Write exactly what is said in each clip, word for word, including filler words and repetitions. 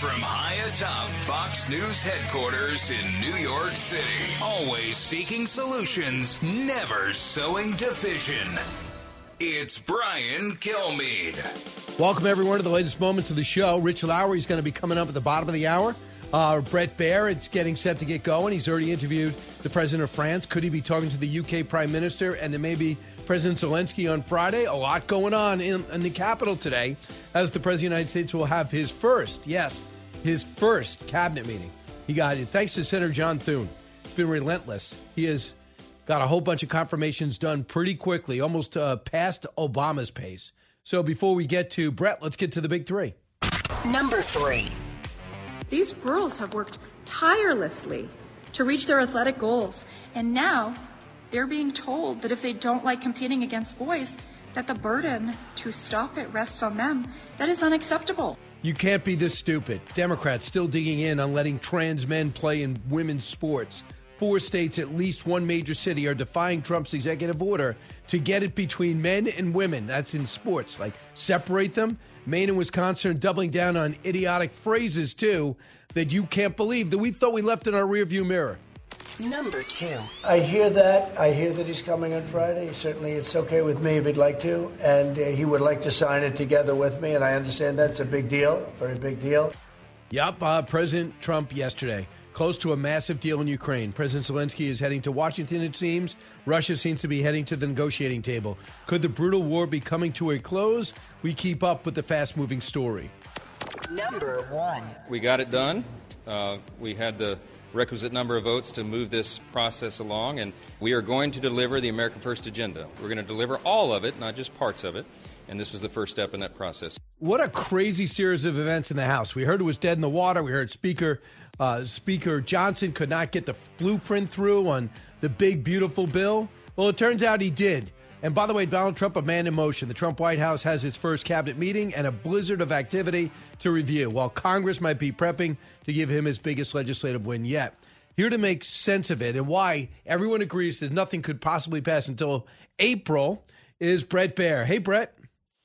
From high atop Fox News headquarters in New York City, always seeking solutions, never sowing division. It's Brian Kilmeade. Welcome, everyone, to the latest moments of the show. Rich Lowry is going to be coming up at the bottom of the hour. Uh, Bret Baier, it's getting set to get going. He's already interviewed the president of France. Could he be talking to the U K prime minister and then maybe President Zelensky on Friday? A lot going on in, in the Capitol today, as the president of the United States will have his first, yes, his first cabinet meeting. He got it thanks to Senator John Thune. It's been relentless. He has got a whole bunch of confirmations done pretty quickly, almost uh, past Obama's pace. So before we get to Bret, let's get to the big three. Number three. These girls have worked tirelessly to reach their athletic goals, and now they're being told that if they don't like competing against boys, that the burden to stop it rests on them. That is unacceptable. You can't be this stupid. Democrats still digging in on letting trans men play in women's sports. Four states, at least one major city, are defying Trump's executive order to get it between men and women. That's in sports. Like, separate them. Maine and Wisconsin are doubling down on idiotic phrases, too, that you can't believe, that we thought we left in our rearview mirror. Number two. I hear that. I hear that he's coming on Friday. Certainly, it's okay with me if he'd like to. And uh, he would like to sign it together with me. And I understand that's a big deal, very big deal. Yep, uh, President Trump yesterday. Close to a massive deal in Ukraine. President Zelensky is heading to Washington, it seems. Russia seems to be heading to the negotiating table. Could the brutal war be coming to a close? We keep up with the fast-moving story. Number one. We got it done. Uh, we had the requisite number of votes to move this process along, and we are going to deliver the America First agenda. We're going to deliver all of it, not just parts of it, and this was the first step in that process. What a crazy series of events in the House. We heard it was dead in the water. We heard Speaker uh, Speaker Johnson could not get the blueprint through on the big, beautiful bill. Well, it turns out he did. And by the way, Donald Trump, a man in motion. The Trump White House has its first cabinet meeting and a blizzard of activity to review, while Congress might be prepping to give him his biggest legislative win yet. Here to make sense of it and why everyone agrees that nothing could possibly pass until April is Bret Baier. Hey, Bret.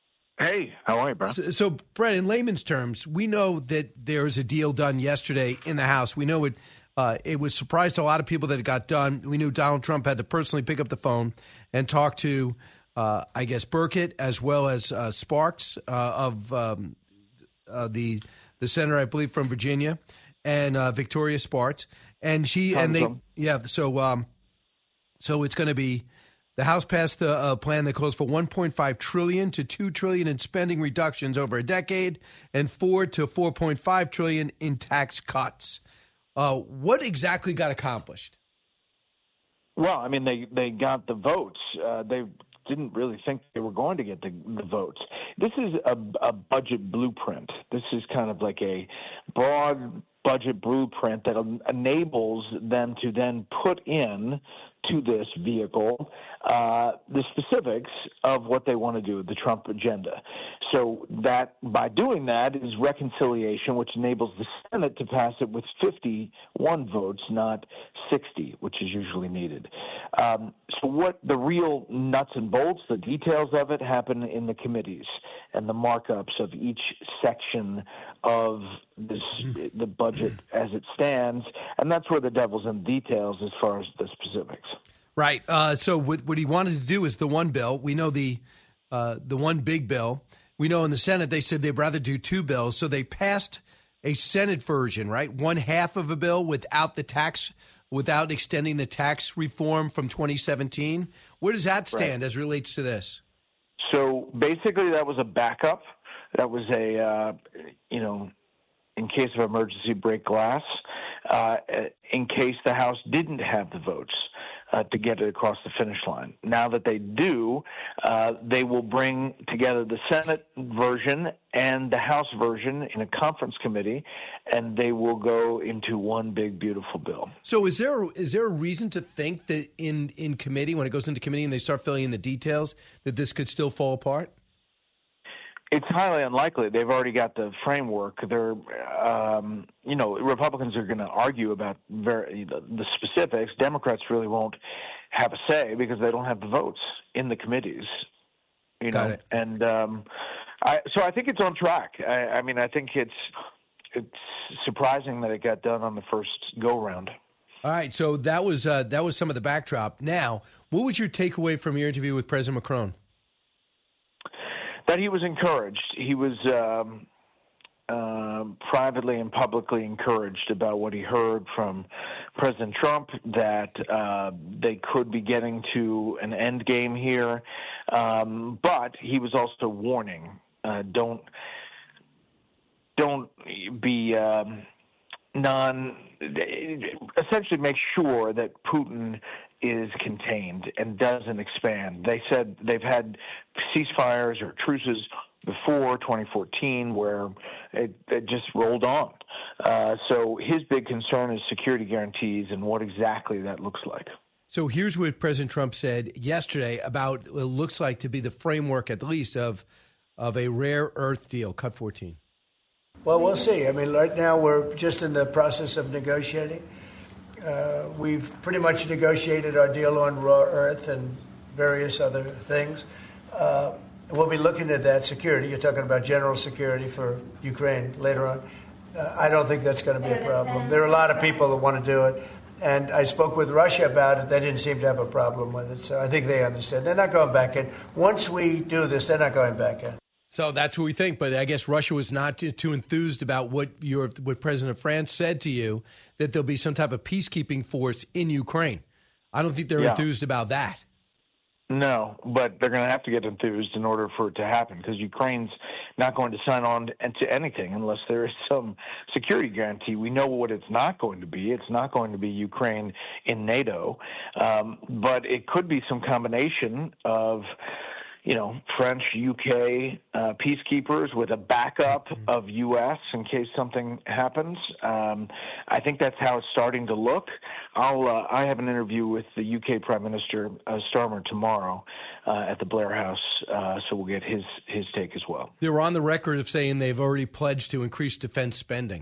Hey, how are you, bro? So, so, Bret, in layman's terms, we know that there was a deal done yesterday in the House. We know it. Uh, it was surprised to a lot of people that it got done. We knew Donald Trump had to personally pick up the phone and talk to, uh, I guess, Burkett as well as uh, Sparks uh, of um, uh, the the senator, I believe, from Virginia, and uh, Victoria Sparks, and she and they, yeah. So, um, so it's going to be. The House passed a uh, plan that calls for one point five trillion dollars to two trillion dollars in spending reductions over a decade and four to four point five trillion dollars in tax cuts. Uh, what exactly got accomplished? Well, I mean, they, they got the votes. Uh, they didn't really think they were going to get the, the votes. This is a, a budget blueprint. This is kind of like a broad budget blueprint that enables them to then put in to this vehicle uh, the specifics of what they want to do, the Trump agenda. So that by doing that is reconciliation, which enables the Senate to pass it with fifty-one votes, not sixty, which is usually needed. Um, so what the real nuts and bolts, the details of it, happen in the committees and the markups of each section of this, the budget as it stands, and that's where the devil's in the details as far as the specifics. Right. Uh, so what, what he wanted to do is the one bill. We know the uh, the one big bill. We know in the Senate they said they'd rather do two bills, so they passed a Senate version, right? One half of a bill without the tax, without extending the tax reform from twenty seventeen. Where does that stand right. as relates to this? So basically, that was a backup. That was a uh, you know. in case of emergency, break glass, uh, in case the House didn't have the votes uh, to get it across the finish line. Now that they do, uh, they will bring together the Senate version and the House version in a conference committee, and they will go into one big, beautiful bill. So is there is there a reason to think that in, in committee, when it goes into committee and they start filling in the details, that this could still fall apart? It's highly unlikely. They've already got the framework. They're, um, you know, Republicans are going to argue about very, the specifics. Democrats really won't have a say because they don't have the votes in the committees. You got know, it. and um, I, so I think it's on track. I, I mean, I think it's it's surprising that it got done on the first go-round. All right, so that was uh, that was some of the backdrop. Now, what was your takeaway from your interview with President Macron? That he was encouraged. He was um, uh, privately and publicly encouraged about what he heard from President Trump, that uh, they could be getting to an end game here. Um, but he was also warning, uh, don't don't be um, non essentially make sure that Putin is contained and doesn't expand. They said they've had ceasefires or truces before twenty fourteen where it, it just rolled on. Uh, so his big concern is security guarantees and what exactly that looks like. So here's what President Trump said yesterday about what looks like to be the framework, at least, of of a rare earth deal, Cut fourteen. Well, we'll see. I mean, right now we're just in the process of negotiating. Uh, we've pretty much negotiated our deal on raw earth and various other things. Uh, we'll be looking at that security. You're talking about general security for Ukraine later on. Uh, I don't think that's going to be a problem. There are a lot of people that want to do it. And I spoke with Russia about it. They didn't seem to have a problem with it. So I think they understand. They're not going back in. Once we do this, they're not going back in. So that's what we think. But I guess Russia was not too, too enthused about what your what President of France said to you, that there'll be some type of peacekeeping force in Ukraine. I don't think they're yeah. enthused about that. No, but they're going to have to get enthused in order for it to happen, because Ukraine's not going to sign on to anything unless there is some security guarantee. We know what it's not going to be. It's not going to be Ukraine in NATO, um, but it could be some combination of, you know, French, U K uh, peacekeepers with a backup of U S in case something happens. Um, I think that's how it's starting to look. I'll uh, I have an interview with the U K Prime Minister uh, Starmer tomorrow uh, at the Blair House, uh, so we'll get his his take as well. They were on the record of saying they've already pledged to increase defense spending.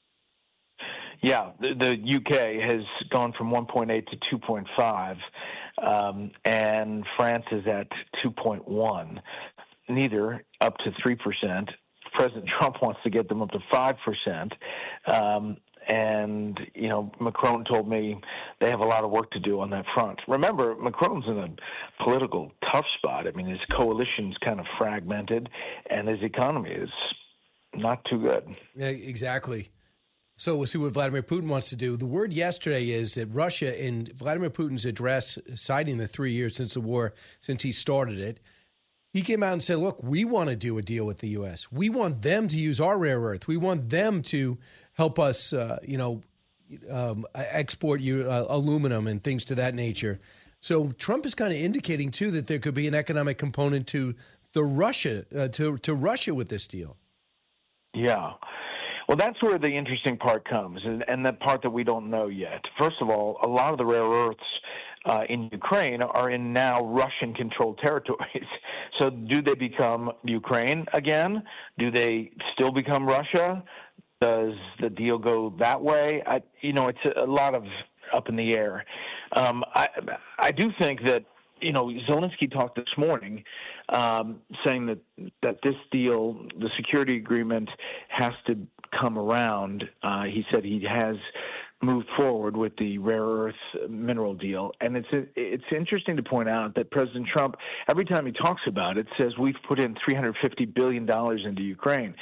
Yeah, the, the U K has gone from one point eight to two point five. Um, and France is at two point one, neither up to three percent. President Trump wants to get them up to five percent. Um, and, you know, Macron told me they have a lot of work to do on that front. Remember, Macron's in a political tough spot. I mean, his coalition's kind of fragmented, and his economy is not too good. Yeah, exactly. So we'll see what Vladimir Putin wants to do. The word yesterday is that Russia, in Vladimir Putin's address citing the three years since the war, since he started it, he came out and said, look, we want to do a deal with the U S. We want them to use our rare earth. We want them to help us, uh, you know, um, export you uh, aluminum and things to that nature. So Trump is kind of indicating, too, that there could be an economic component to the Russia, uh, to, to Russia with this deal. Yeah. Well, that's where the interesting part comes, and, and the part that we don't know yet. First of all, a lot of the rare earths uh, in Ukraine are in now Russian-controlled territories. So do they become Ukraine again? Do they still become Russia? Does the deal go that way? I, you know, it's a, a lot of up in the air. Um, I, I do think that, you know, Zelensky talked this morning um, saying that, that this deal, the security agreement, has to come around. Uh, he said he has moved forward with the rare earth mineral deal. And it's it's interesting to point out that President Trump, every time he talks about it, says we've put in three hundred fifty billion dollars into Ukraine.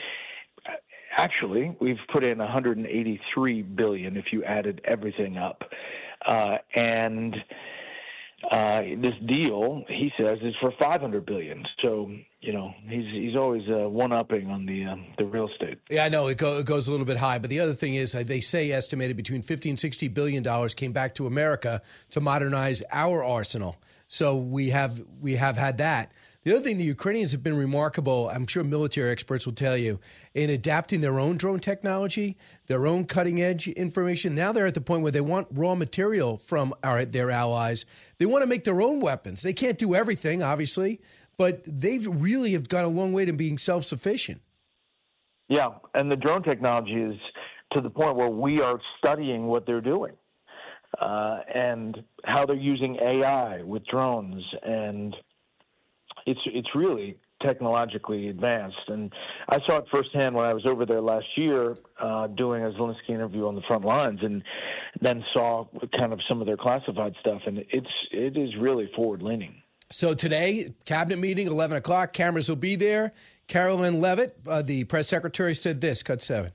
Actually, we've put in one hundred eighty-three billion dollars if you added everything up. Uh, and Uh, this deal, he says, is for five hundred billion dollars. So, you know, he's he's always uh, one-upping on the um, the real estate. Yeah, I know it, go, it goes a little bit high. But the other thing is, uh, they say estimated between fifty and sixty billion dollars came back to America to modernize our arsenal. So we have we have had that. The other thing, the Ukrainians have been remarkable, I'm sure military experts will tell you, in adapting their own drone technology, their own cutting-edge information. Now they're at the point where they want raw material from our, their allies. They want to make their own weapons. They can't do everything, obviously, but they really have gone a long way to being self-sufficient. Yeah, and the drone technology is to the point where we are studying what they're doing uh, and how they're using A I with drones, and It's it's really technologically advanced. And I saw it firsthand when I was over there last year uh, doing a Zelensky interview on the front lines, and then saw kind of some of their classified stuff. And it's it is really forward-leaning. So today, cabinet meeting, eleven o'clock, cameras will be there. Carolyn Levitt, uh, the press secretary, said this, cut seven.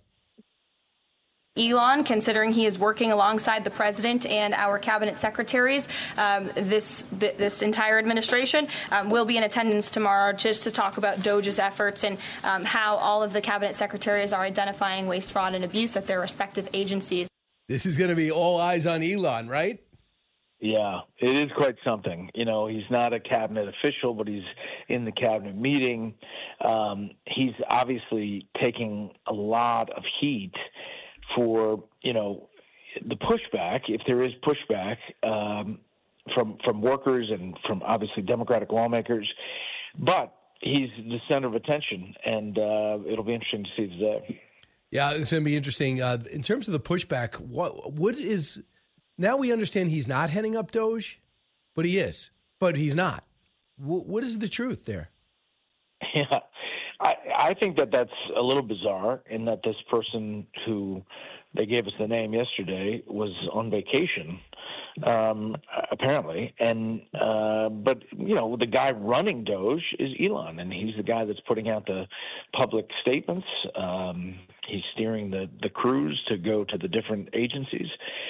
Elon, considering he is working alongside the president and our cabinet secretaries, um, this th- this entire administration um, will be in attendance tomorrow just to talk about DOJ's efforts and um, how all of the cabinet secretaries are identifying waste, fraud, and abuse at their respective agencies. This is going to be all eyes on Elon, right? Yeah, it is quite something. You know, he's not a cabinet official, but he's in the cabinet meeting. Um, he's obviously taking a lot of heat for, you know, the pushback, if there is pushback um, from from workers and from obviously Democratic lawmakers. But he's the center of attention, and uh, it'll be interesting to see today. Yeah, it's going to be interesting. Uh, in terms of the pushback, what what is – now we understand he's not heading up DOJ, but he is. But he's not. W- what is the truth there? Yeah. I, I think that that's a little bizarre in that this person who they gave us the name yesterday was on vacation, um, apparently. And uh, but, you know, the guy running DOJ is Elon, and he's the guy that's putting out the public statements. Um, he's steering the, the crews to go to the different agencies.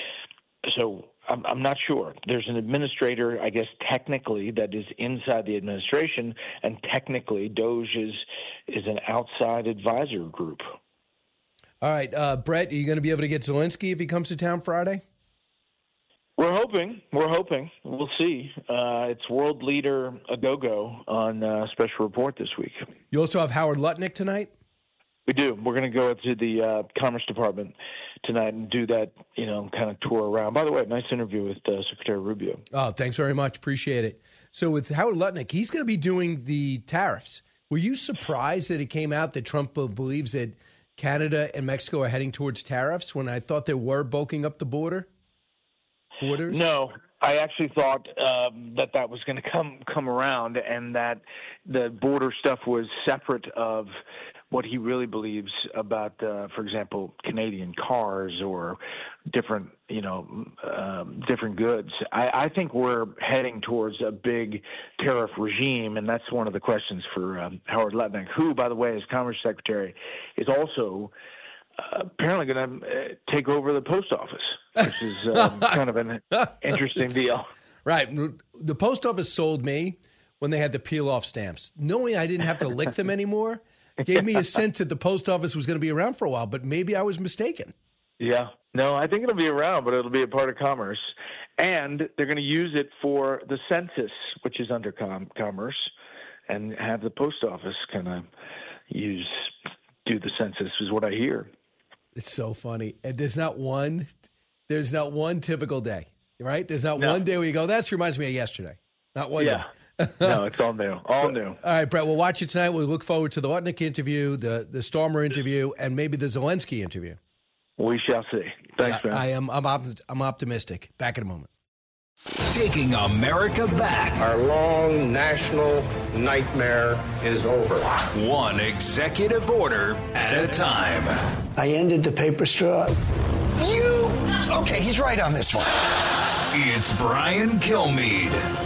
So I'm, I'm not sure. There's an administrator, I guess, technically that is inside the administration, and technically DOJ is, is an outside advisor group. All right, uh, Brett, are you going to be able to get Zelensky if he comes to town Friday? We're hoping. We're hoping. We'll see. Uh, it's world leader a-go-go on uh, special report this week. You also have Howard Lutnick tonight? We do. We're going to go to the uh, Commerce Department tonight and do that, you know, kind of tour around. By the way, nice interview with uh, Secretary Rubio. Oh, thanks very much. Appreciate it. So with Howard Lutnick, he's going to be doing the tariffs. Were you surprised that it came out that Trump believes that Canada and Mexico are heading towards tariffs when I thought they were bulking up the border? Borders? No. I actually thought um, that that was going to come come around, and that the border stuff was separate of what he really believes about, uh, for example, Canadian cars or different, you know, um, different goods. I, I think we're heading towards a big tariff regime, and that's one of the questions for um, Howard Lutnick, who, by the way, as Commerce Secretary, is also uh, apparently going to uh, take over the post office, which is um, kind of an interesting deal. Right. The post office sold me when they had the peel-off stamps. Knowing I didn't have to lick them anymore gave me a sense that the post office was going to be around for a while, but maybe I was mistaken. Yeah. No, I think it'll be around, but it'll be a part of commerce. And they're going to use it for the census, which is under com- commerce, and have the post office kind of use, do the census is what I hear. It's so funny. And there's not one, there's not one typical day, right? There's not no. one day where you go, that reminds me of yesterday. Not one yeah. day. No, it's all new. All new. All right, Brett, we'll watch it tonight. We'll look forward to the Lutnick interview, the the Stormer interview, and maybe the Zelensky interview. We shall see. Thanks, man. I, I am I'm, op- I'm optimistic. Back in a moment. Taking America back. Our long national nightmare is over. One executive order at a time. I ended the paper straw. You? Okay, he's right on this one. It's Brian Kilmeade.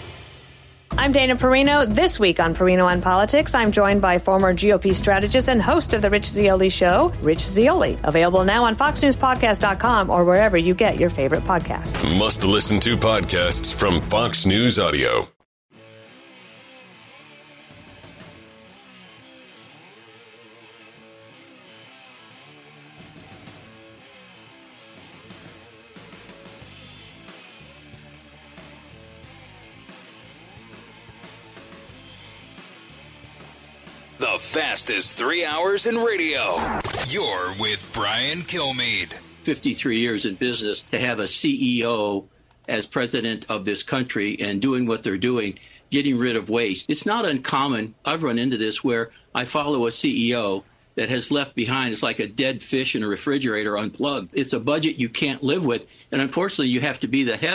I'm Dana Perino. This week on Perino on Politics, I'm joined by former G O P strategist and host of The Rich Zeoli Show, Rich Zeoli. Available now on fox news podcast dot com or wherever you get your favorite podcasts. Must listen to podcasts from Fox News Audio. The fastest three hours in radio. You're with Brian Kilmeade. fifty-three years in business, to have a C E O as president of this country and doing what they're doing, getting rid of waste. It's not uncommon. I've run into this where I follow a C E O that has left behind. It's like a dead fish in a refrigerator unplugged. It's a budget you can't live with. And unfortunately, you have to be the heavy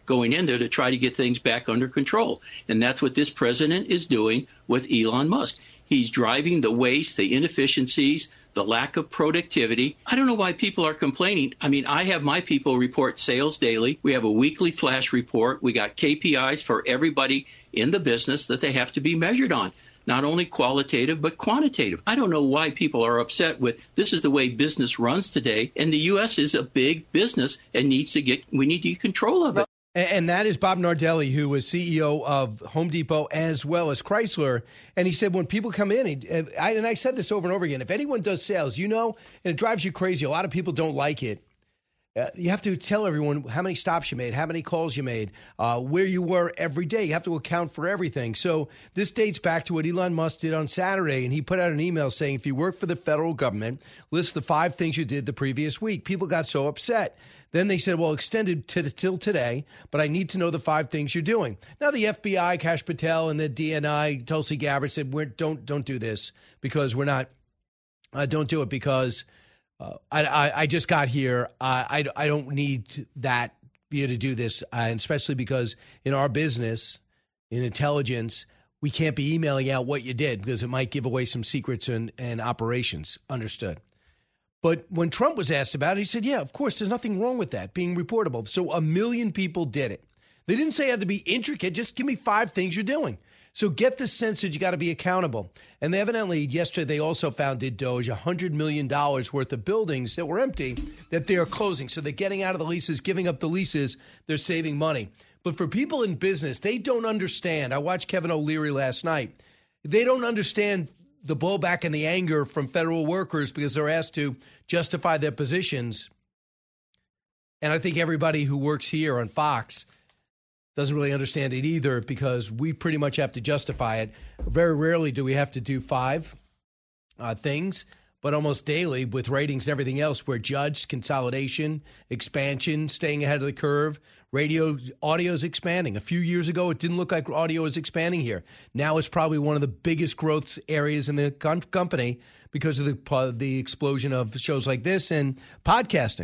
going in there to try to get things back under control. And that's what this president is doing with Elon Musk. He's driving the waste, the inefficiencies, the lack of productivity. I don't know why people are complaining. I mean, I have my people report sales daily. We have a weekly flash report. We got K P Is for everybody in the business that they have to be measured on. Not only qualitative, but quantitative. I don't know why people are upset with this is the way business runs today. And the U S is a big business and needs to get, we need to get control of it. And that is Bob Nardelli, who was C E O of Home Depot as well as Chrysler. And he said when people come in, and I, and I said this over and over again, if anyone does sales, you know, and it drives you crazy, a lot of people don't like it. Uh, you have to tell everyone how many stops you made, how many calls you made, uh, where you were every day. You have to account for everything. So this dates back to what Elon Musk did on Saturday, and he put out an email saying, if you work for the federal government, list the five things you did the previous week. People got so upset. Then they said, well, extended to till today, but I need to know the five things you're doing. Now the F B I, Kash Patel, and the D N I, Tulsi Gabbard said, we're, don't don't do this because we're not, uh, don't do it because uh, I, I, I just got here. I, I, I don't need that you to do this, uh, and especially because in our business, in intelligence, we can't be emailing out what you did because it might give away some secrets and, and operations. Understood. But when Trump was asked about it, he said, yeah, of course, there's nothing wrong with that being reportable. So a million people did it. They didn't say it had to be intricate. Just give me five things you're doing. So get the sense that you got to be accountable. And they evidently, yesterday, they also found, did Doge, one hundred million dollars worth of buildings that were empty that they are closing. So they're getting out of the leases, giving up the leases. They're saving money. But for people in business, they don't understand. I watched Kevin O'Leary last night. They don't understand the blowback and the anger from federal workers because they're asked to justify their positions. And I think everybody who works here on Fox doesn't really understand it either because we pretty much have to justify it. Very rarely do we have to do five uh, things, but almost daily with ratings and everything else, we're judged, consolidation, expansion, staying ahead of the curve. Radio, audio is expanding. A few years ago, it didn't look like audio was expanding here. Now it's probably one of the biggest growth areas in the com- company because of the uh, the explosion of shows like this and podcasting.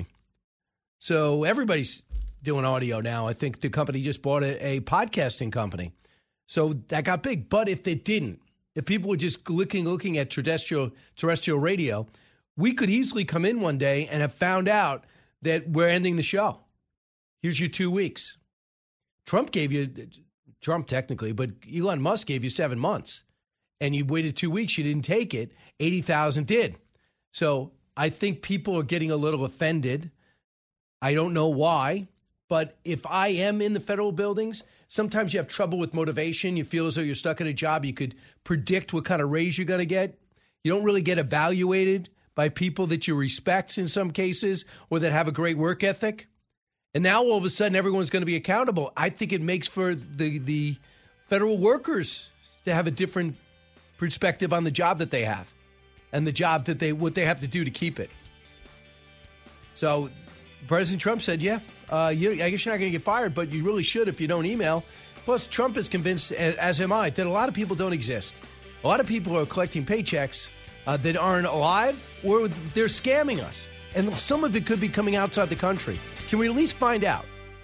So everybody's doing audio now. I think the company just bought a, a podcasting company. So that got big. But if they didn't, if people were just looking looking at terrestrial terrestrial radio, we could easily come in one day and have found out that we're ending the show. Here's your two weeks. Trump gave you, Trump technically, but Elon Musk gave you seven months. And you waited two weeks. You didn't take it. eighty thousand did. So I think people are getting a little offended. I don't know why. But if I am in the federal buildings, sometimes you have trouble with motivation. You feel as though you're stuck in a job. You could predict what kind of raise you're going to get. You don't really get evaluated by people that you respect in some cases or that have a great work ethic. And now all of a sudden everyone's going to be accountable. I think it makes for the, the federal workers to have a different perspective on the job that they have and the job that they what they have to do to keep it. So President Trump said, yeah, uh, you, I guess you're not going to get fired, but you really should if you don't email. Plus, Trump is convinced, as am I, that a lot of people don't exist. A lot of people are collecting paychecks uh, that aren't alive or they're scamming us. And some of it could be coming outside the country. Can we at least find out?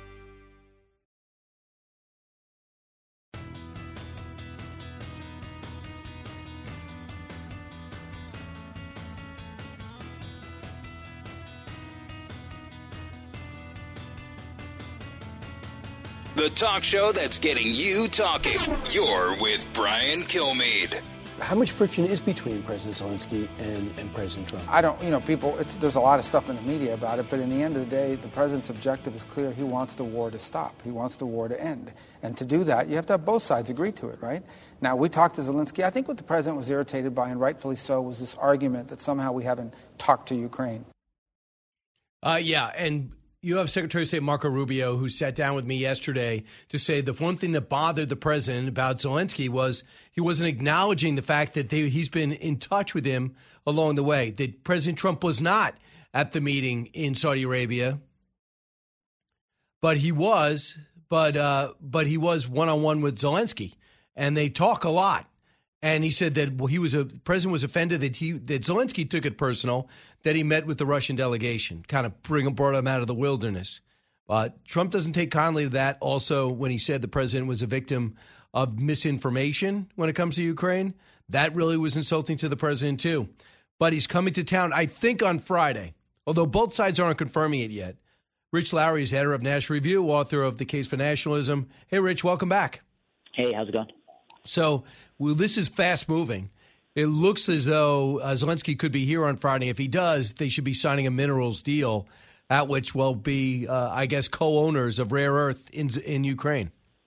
The talk show that's getting you talking. You're with Brian Kilmeade. How much friction is between President Zelensky and, and President Trump? I don't, you know, people, it's, there's a lot of stuff in the media about it, but in the end of the day, the president's objective is clear. He wants the war to stop. He wants the war to end. And to do that, you have to have both sides agree to it, right? Now, we talked to Zelensky. I think what the president was irritated by, and rightfully so, was this argument that somehow we haven't talked to Ukraine. Uh, yeah, and you have Secretary of State Marco Rubio, who sat down with me yesterday to say the one thing that bothered the president about Zelensky was he wasn't acknowledging the fact that they, he's been in touch with him along the way, that President Trump was not at the meeting in Saudi Arabia, but he was, but uh, but he was one-on-one with Zelensky, and they talk a lot. And he said that well, he was a the president was offended that he that Zelensky took it personal that he met with the Russian delegation, kind of bring brought him out of the wilderness. Uh, Trump doesn't take kindly to that. Also, when he said the president was a victim of misinformation when it comes to Ukraine, that really was insulting to the president, too. But he's coming to town, I think, on Friday, although both sides aren't confirming it yet. Rich Lowry is editor of National Review, author of The Case for Nationalism. Hey, Rich, welcome back. Hey, how's it going? So, well, this is fast-moving. It looks as though uh, Zelensky could be here on Friday. If he does, they should be signing a minerals deal, at which will be, uh, I guess, co-owners of rare earth in in Ukraine.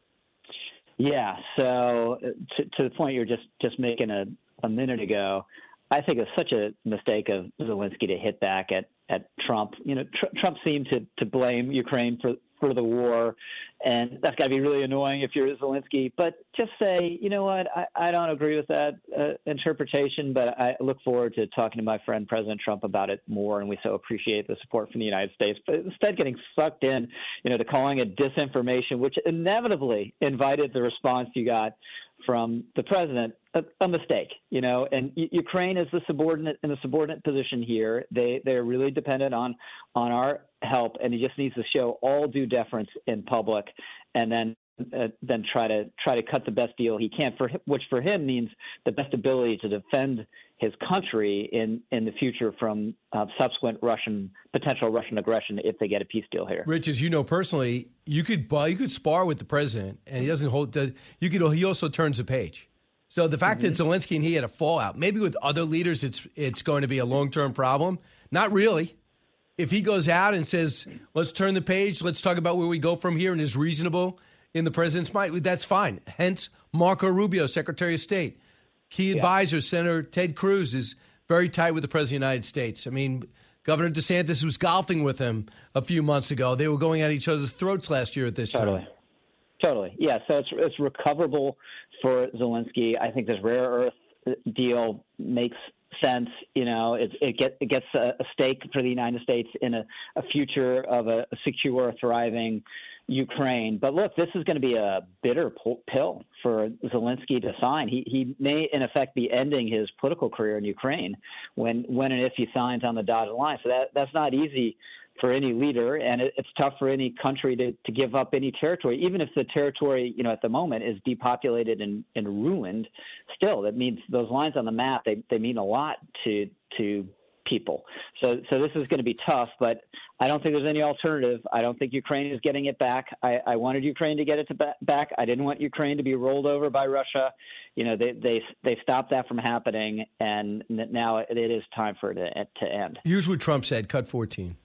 Yeah. So, to, to the point you were just just making a, a minute ago, I think it's such a mistake of Zelensky to hit back at, at Trump. You know, tr- Trump seemed to, to blame Ukraine for, for the war, and that's got to be really annoying if you're Zelensky. But just say, you know what, I, I don't agree with that uh, interpretation, but I look forward to talking to my friend President Trump about it more, and we so appreciate the support from the United States. But instead getting sucked in, you know, to calling it disinformation, which inevitably invited the response you got from the president, a, a mistake, you know, and U- Ukraine is the subordinate in a subordinate position here. They they're really dependent on on our help, and he just needs to show all due deference in public, and then uh, then try to try to cut the best deal he can for him, which for him means the best ability to defend his country in, in the future from uh, subsequent Russian potential Russian aggression if they get a peace deal here. Rich, as you know personally, you could buy, you could spar with the president, and he doesn't hold. The, you could. He also turns the page. So the fact mm-hmm. that Zelensky and he had a fallout, maybe with other leaders, it's it's going to be a long term problem. Not really. If he goes out and says, "Let's turn the page. Let's talk about where we go from here," and is reasonable in the president's mind, that's fine. Hence, Marco Rubio, Secretary of State. Key yeah. advisor, Senator Ted Cruz, is very tight with the President of the United States. I mean, Governor DeSantis was golfing with him a few months ago. They were going at each other's throats last year at this totally. time. Totally. Yeah, so it's it's recoverable for Zelensky. I think this rare earth deal makes sense. You know, it, it, get, it gets a, a stake for the United States in a, a future of a, a secure, thriving Ukraine. But look, this is going to be a bitter pill for Zelensky to sign. He he may, in effect, be ending his political career in Ukraine when, when and if he signs on the dotted line. So that that's not easy for any leader, and it, it's tough for any country to, to give up any territory, even if the territory, you know, at the moment is depopulated and, and ruined. Still, that means those lines on the map, they, they mean a lot to to people. So so this is going to be tough, but I don't think there's any alternative. I don't think Ukraine is getting it back. I, I wanted Ukraine to get it to ba- back. I didn't want Ukraine to be rolled over by Russia. You know, they they they stopped that from happening, and now it is time for it to, to end. Here's what Trump said, cut fourteen.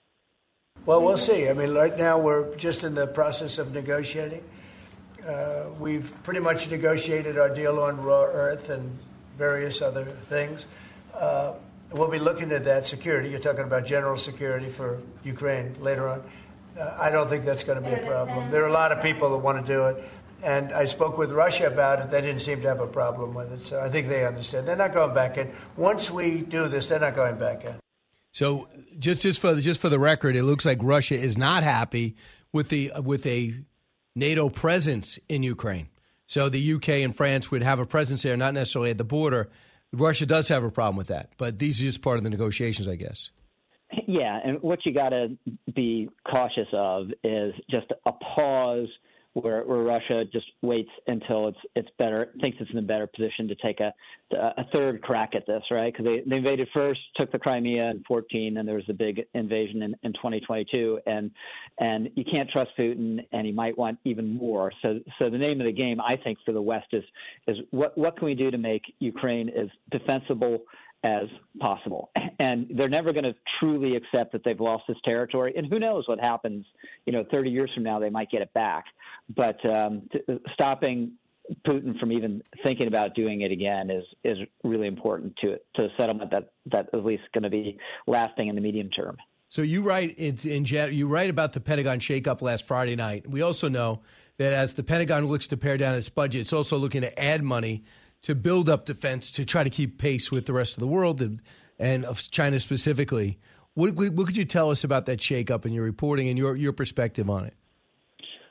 Well, we'll see. I mean, right now we're just in the process of negotiating. Uh, we've pretty much negotiated our deal on raw earth and various other things. Uh, we'll be looking at that security. You're talking about general security for Ukraine later on. Uh, I don't think that's going to be a problem. There are a lot of people that want to do it. And I spoke with Russia about it. They didn't seem to have a problem with it. So I think they understand. They're not going back in. Once we do this, they're not going back in. So just just for just for the record, it looks like Russia is not happy with the with a NATO presence in Ukraine. So the U K and France would have a presence there, not necessarily at the border. Russia does have a problem with that, but these are just part of the negotiations, I guess. Yeah, and what you got to be cautious of is just a pause where, where Russia just waits until it's it's better, thinks it's in a better position to take a a third crack at this, right? Because they, they invaded first, took the Crimea in fourteen, and there was a big invasion in, in twenty twenty-two, and and you can't trust Putin, and he might want even more. So so the name of the game, I think, for the West is is what what can we do to make Ukraine as defensible as possible. And they're never going to truly accept that they've lost this territory. And who knows what happens, you know, thirty years from now, they might get it back. But um, t- stopping Putin from even thinking about doing it again is is really important to to a settlement that, that at least going to be lasting in the medium term. So you write in, in you write about the Pentagon shakeup last Friday night. We also know that as the Pentagon looks to pare down its budget, it's also looking to add money to build up defense to try to keep pace with the rest of the world and, and of China specifically. What, what could you tell us about that shakeup in your reporting and your, your perspective on it?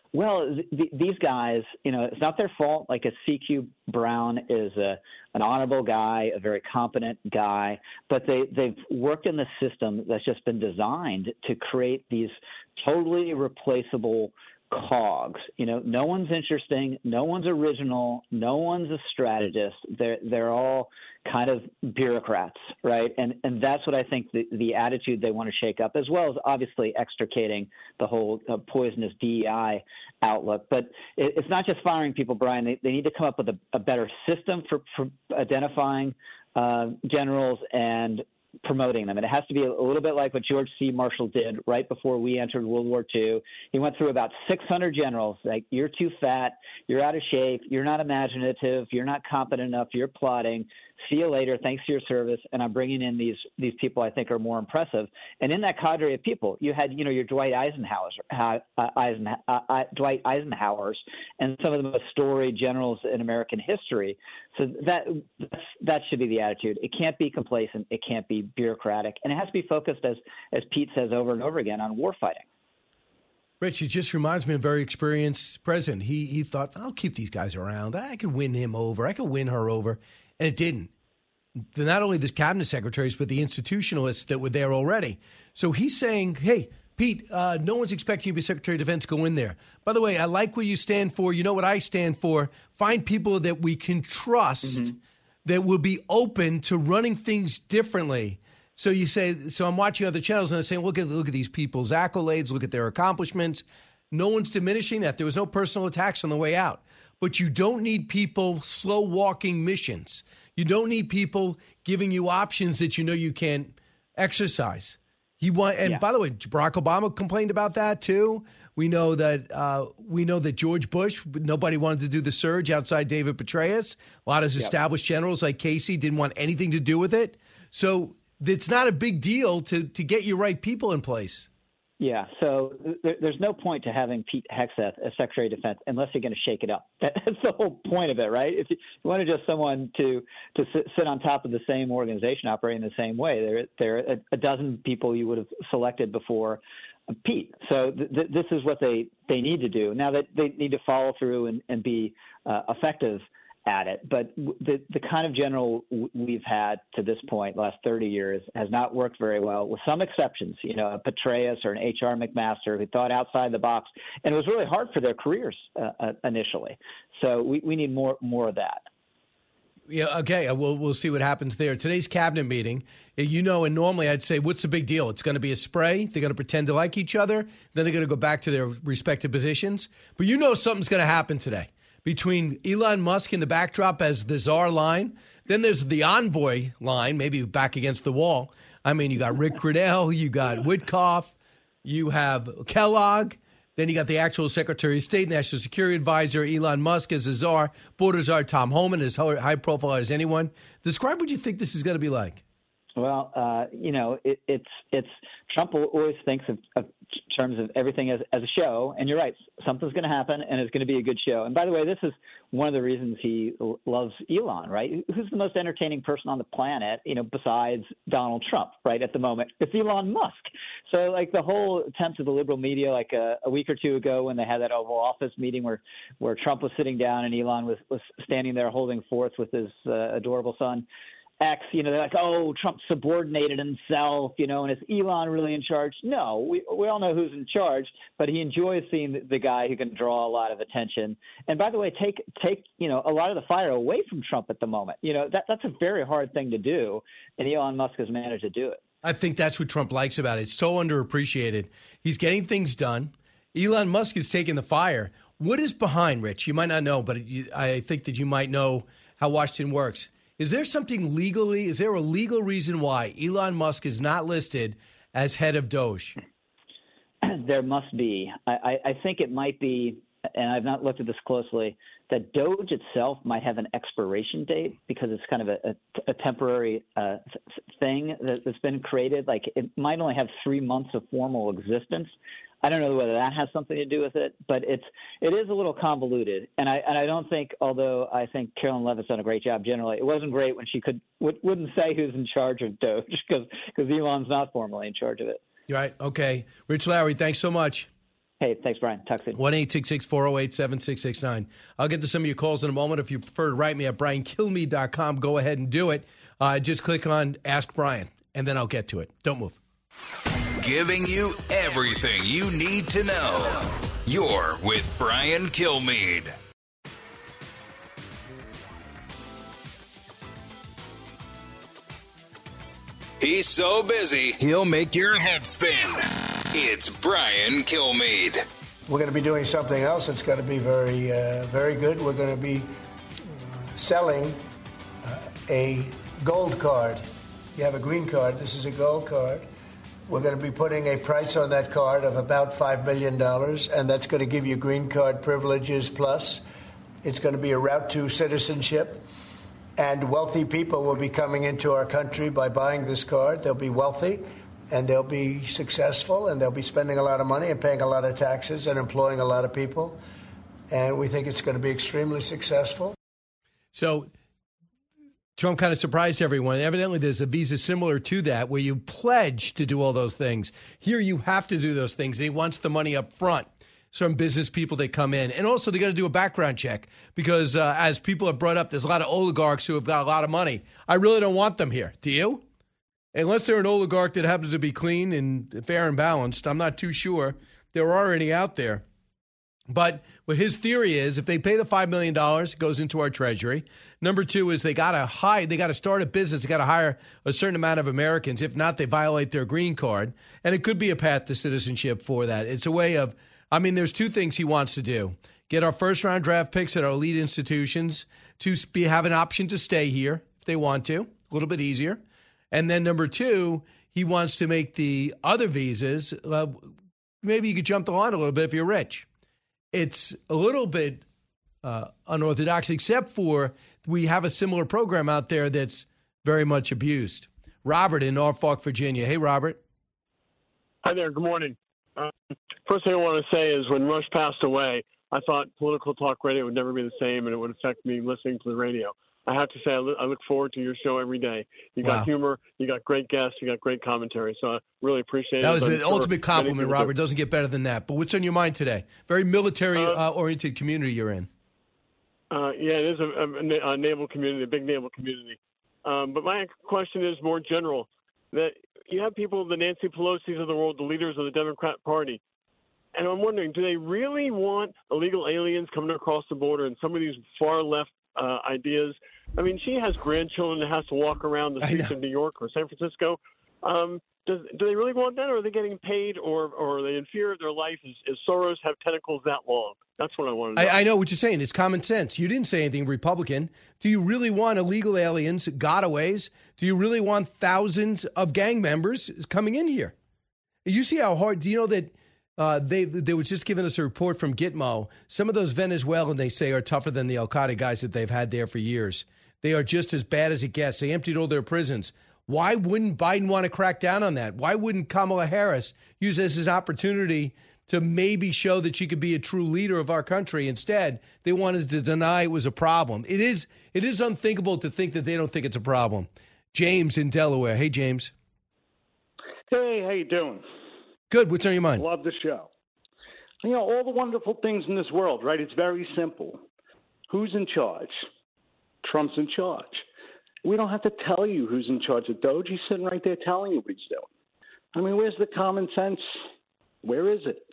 Well, th- th- these guys, you know, it's not their fault. Like a C Q Brown is a, an honorable guy, a very competent guy, but they, they've worked in the system that's just been designed to create these totally replaceable cogs. You know, no one's interesting, no one's original, no one's a strategist. They're they're all kind of bureaucrats, right? And and that's what I think the, the attitude they want to shake up, as well as obviously extricating the whole uh, poisonous D E I outlook. But it, it's not just firing people, Brian. They they need to come up with a, a better system for, for identifying uh, generals and promoting them. And it has to be a little bit like what George C. Marshall did right before we entered World War Two. He went through about six hundred generals, like, you're too fat, you're out of shape, you're not imaginative, you're not competent enough, you're plotting. See you later. Thanks for your service. And I'm bringing in these these people I think are more impressive. And in that cadre of people, you had, you know, your Dwight Eisenhower's, uh, Eisen, uh, uh, Dwight Eisenhower's, and some of the most storied generals in American history. So that that's, that should be the attitude. It can't be complacent. It can't be bureaucratic, and it has to be focused, as as Pete says over and over again, on war fighting. Rich, it just reminds me of a very experienced president. He he thought, I'll keep these guys around. I could win him over. I could win her over. And it didn't. Not only the cabinet secretaries, but the institutionalists that were there already. So he's saying, hey, Pete, uh, no one's expecting you to be Secretary of Defense. Go in there. By the way, I like what you stand for. You know what I stand for. Find people that we can trust, mm-hmm. that will be open to running things differently. So you say, so I'm watching other channels and I'm saying, look at look at these people's accolades, look at their accomplishments. No one's diminishing that. There was no personal attacks on the way out. But you don't need people slow walking missions. You don't need people giving you options that you know you can't exercise. He want, and yeah. by the way, Barack Obama complained about that too. We know that uh, we know that George Bush, nobody wanted to do the surge outside David Petraeus. A lot of yep. established generals like Casey didn't want anything to do with it. So it's not a big deal to to get your right people in place. Yeah, so th- there's no point to having Pete Hegseth as Secretary of Defense unless you're going to shake it up. That's the whole point of it, right? If you, you wanted just someone to to sit, sit on top of the same organization operating the same way, there there are a, a dozen people you would have selected before Pete. So th- th- this is what they, they need to do. Now, that they need to follow through and, and be uh, effective at it. But the the kind of general we've had to this point, last thirty years, has not worked very well, with some exceptions. You know, a Petraeus or an H R McMaster who thought outside the box, and it was really hard for their careers uh, uh, initially. So we, we need more more of that. Yeah, okay, we'll we'll see what happens there. Today's cabinet meeting, you know, and normally I'd say, what's the big deal? It's going to be a spray. They're going to pretend to like each other. Then they're going to go back to their respective positions. But you know something's going to happen today. Between Elon Musk in the backdrop as the czar line, then there's the envoy line, maybe back against the wall. I mean, you got Rick Grenell, you got Witkoff, you have Kellogg, then you got the actual Secretary of State, National Security Advisor, Elon Musk as the czar, border czar Tom Homan, as high profile as anyone. Describe what you think this is going to be like. Well, uh, you know, it, it's it's Trump always thinks of, of terms of everything as, as a show, and you're right. Something's going to happen, and it's going to be a good show. And by the way, this is one of the reasons he loves Elon, right? Who's the most entertaining person on the planet, you know, besides Donald Trump, right? At the moment, it's Elon Musk. So, like the whole attempt of the liberal media, like a, a week or two ago, when they had that Oval Office meeting where where Trump was sitting down and Elon was was standing there holding forth with his uh, adorable son. X, you know, they're like, oh, Trump subordinated himself, you know, and is Elon really in charge? No, we we all know who's in charge, but he enjoys seeing the, the guy who can draw a lot of attention. And by the way, take, take you know, a lot of the fire away from Trump at the moment. You know, that that's a very hard thing to do, and Elon Musk has managed to do it. I think that's what Trump likes about it. It's so underappreciated. He's getting things done. Elon Musk is taking the fire. What is behind, Rich? You might not know, but I think that you might know how Washington works. Is there something legally, is there a legal reason why Elon Musk is not listed as head of Doge? There must be. I, I think it might be, and I've not looked at this closely, that Doge itself might have an expiration date because it's kind of a, a, a temporary uh, thing that, that's been created. Like it might only have three months of formal existence. I don't know whether that has something to do with it, but it's it is a little convoluted, and I and I don't think, although I think Carolyn Levitt's done a great job generally, it wasn't great when she could w- wouldn't say who's in charge of Doge because because Elon's not formally in charge of it. Right. Okay. Rich Lowry, thanks so much. Hey, thanks, Brian. Talk soon. one eight six six, four oh eight, seven six six nine. I'll get to some of your calls in a moment. If you prefer to write me at brian kilmeade dot com, go ahead and do it. Uh, just click on Ask Brian, and then I'll get to it. Don't move. Giving you everything you need to know. You're with Brian Kilmeade. He's so busy, he'll make your head spin. It's Brian Kilmeade. We're going to be doing something else that's going to be very, uh, very good. We're going to be uh, selling uh, a gold card. You have a green card. This is a gold card. We're going to be putting a price on that card of about five million dollars, and that's going to give you green card privileges plus. It's going to be a route to citizenship. And wealthy people will be coming into our country by buying this card. They'll be wealthy, and they'll be successful, and they'll be spending a lot of money and paying a lot of taxes and employing a lot of people. And we think it's going to be extremely successful. So Trump kind of surprised everyone. Evidently, there's a visa similar to that where you pledge to do all those things. Here, you have to do those things. He wants the money up front. Some business people that come in. And also, they're going to do a background check because, uh, as people have brought up, there's a lot of oligarchs who have got a lot of money. I really don't want them here. Do you? Unless they're an oligarch that happens to be clean and fair and balanced, I'm not too sure there are any out there. But what his theory is, if they pay the five million dollars, it goes into our treasury. Number two is they got to hire, they got to start a business. They got to hire a certain amount of Americans. If not, they violate their green card. And it could be a path to citizenship for that. It's a way of, I mean, there's two things he wants to do. Get our first-round draft picks at our elite institutions to be, have an option to stay here if they want to, a little bit easier. And then number two, he wants to make the other visas, uh, maybe you could jump the line a little bit if you're rich. It's a little bit uh, unorthodox, except for we have a similar program out there that's very much abused. Robert in Norfolk, Virginia. Hey, Robert. Hi there. Good morning. Uh, first thing I want to say is when Rush passed away, I thought political talk radio would never be the same and it would affect me listening to the radio. I have to say, I, lo- I look forward to your show every day. You got Wow. humor, you got great guests, you got great commentary. So I really appreciate That it. was I'm an sure ultimate many compliment, people Robert. do. Doesn't get better than that. But what's on your mind today? Very military-oriented uh, community you're in. Uh, yeah, it is a, a, a naval community, a big naval community. Um, but my question is more general, that you have people, the Nancy Pelosi's of the world, the leaders of the Democrat Party, and I'm wondering, do they really want illegal aliens coming across the border and some of these far-left uh, ideas? I mean, she has grandchildren that has to walk around the streets of New York or San Francisco. Um, does, do they really want that, or are they getting paid, or, or are they in fear of their life? Is, is Soros have tentacles that long? That's what I want to know. I, I know what you're saying. It's common sense. You didn't say anything Republican. Do you really want illegal aliens, gotaways? Do you really want thousands of gang members coming in here? You see how hard, do you know that uh, they they were just giving us a report from Gitmo. Some of those Venezuelans, they say, are tougher than the Al-Qaeda guys that they've had there for years. They are just as bad as it gets. They emptied all their prisons. Why wouldn't Biden want to crack down on that? Why wouldn't Kamala Harris use this as an opportunity to maybe show that she could be a true leader of our country? Instead, they wanted to deny it was a problem. It is it is unthinkable to think that they don't think it's a problem. James in Delaware. Hey, James. Hey, how you doing? Good. What's on your mind? Love the show. You know, all the wonderful things in this world, right? It's very simple. Who's in charge? Trump's in charge. We don't have to tell you who's in charge of Doge. He's sitting right there telling you what he's doing. I mean, where's the common sense? Where is it?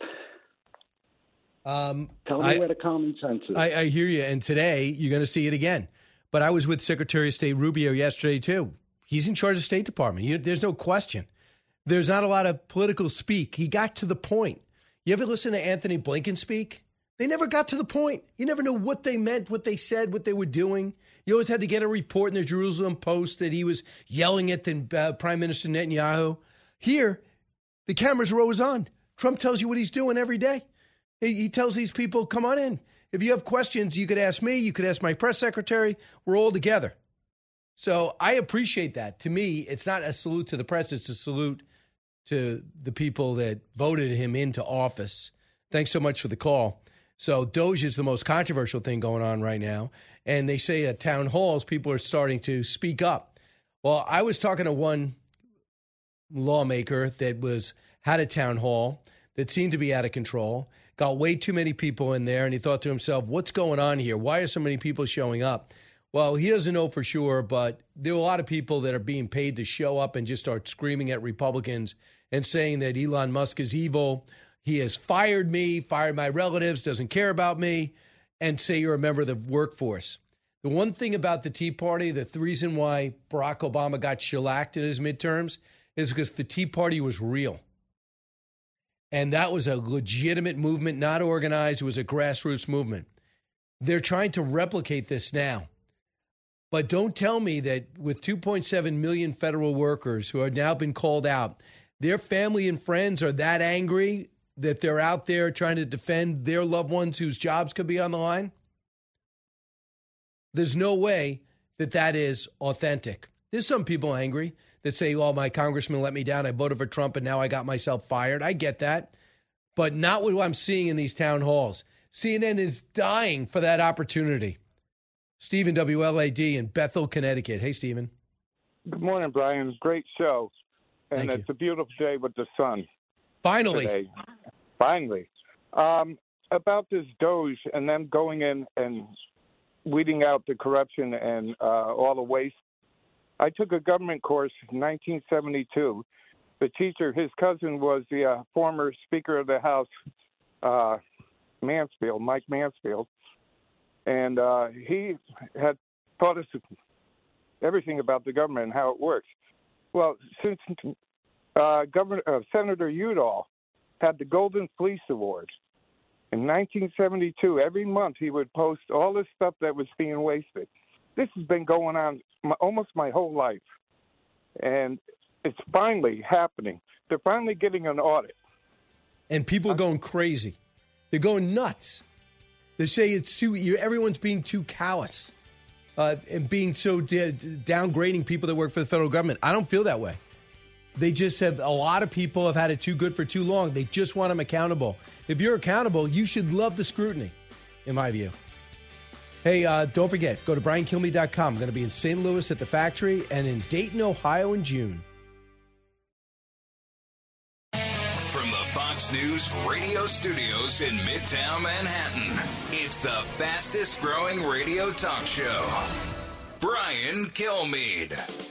Um, Tell me I, where the common sense is. I, I hear you. And today, you're going to see it again. But I was with Secretary of State Rubio yesterday, too. He's in charge of the State Department. You, there's no question. There's not a lot of political speak. He got to the point. You ever listen to Anthony Blinken speak? They never got to the point. You never know what they meant, what they said, what they were doing. You always had to get a report in the Jerusalem Post that he was yelling at the uh, Prime Minister Netanyahu. Here, the cameras are always on. Trump tells you what he's doing every day. He, he tells these people, come on in. If you have questions, you could ask me. You could ask my press secretary. We're all together. So I appreciate that. To me, it's not a salute to the press. It's a salute to the people that voted him into office. Thanks so much for the call. So Doge is the most controversial thing going on right now. And they say at town halls, people are starting to speak up. Well, I was talking to one lawmaker that was had a town hall that seemed to be out of control, got way too many people in there, and he thought to himself, what's going on here? Why are so many people showing up? Well, he doesn't know for sure, but there are a lot of people that are being paid to show up and just start screaming at Republicans and saying that Elon Musk is evil. He has fired me, fired my relatives, doesn't care about me, and say you're a member of the workforce. The one thing about the Tea Party, the reason why Barack Obama got shellacked in his midterms is because the Tea Party was real. And that was a legitimate movement, not organized. It was a grassroots movement. They're trying to replicate this now. But don't tell me that with two point seven million federal workers who have now been called out, their family and friends are that angry that they're out there trying to defend their loved ones whose jobs could be on the line. There's no way that that is authentic. There's some people angry that say, well, my congressman let me down. I voted for Trump and now I got myself fired. I get that. But not what I'm seeing in these town halls. C N N is dying for that opportunity. Stephen, W L A D in Bethel, Connecticut. Hey, Stephen. Good morning, Brian. Great show. And Thank it's you. a beautiful day with the sun. Finally. Today. Finally. Um, about this Doge and them going in and weeding out the corruption and uh, all the waste. I took a government course in nineteen seventy-two. The teacher, his cousin, was the uh, former Speaker of the House, uh, Mansfield, Mike Mansfield. And uh, he had taught us everything about the government and how it works. Well, since uh, Governor uh, Senator Udall had the Golden Fleece Award in nineteen seventy-two, every month he would post all this stuff that was being wasted. This has been going on my, almost my whole life, and it's finally happening. They're finally getting an audit. And people are going crazy. They're going nuts. They say it's too, you, everyone's being too callous uh, and being so de- downgrading people that work for the federal government. I don't feel that way. They just have, a lot of people have had it too good for too long. They just want them accountable. If you're accountable, you should love the scrutiny, in my view. Hey, uh, don't forget, go to brian kilmeade dot com. I'm going to be in Saint Louis at the factory and in Dayton, Ohio in June. From the Fox News radio studios in Midtown Manhattan, it's the fastest growing radio talk show. Brian Kilmeade.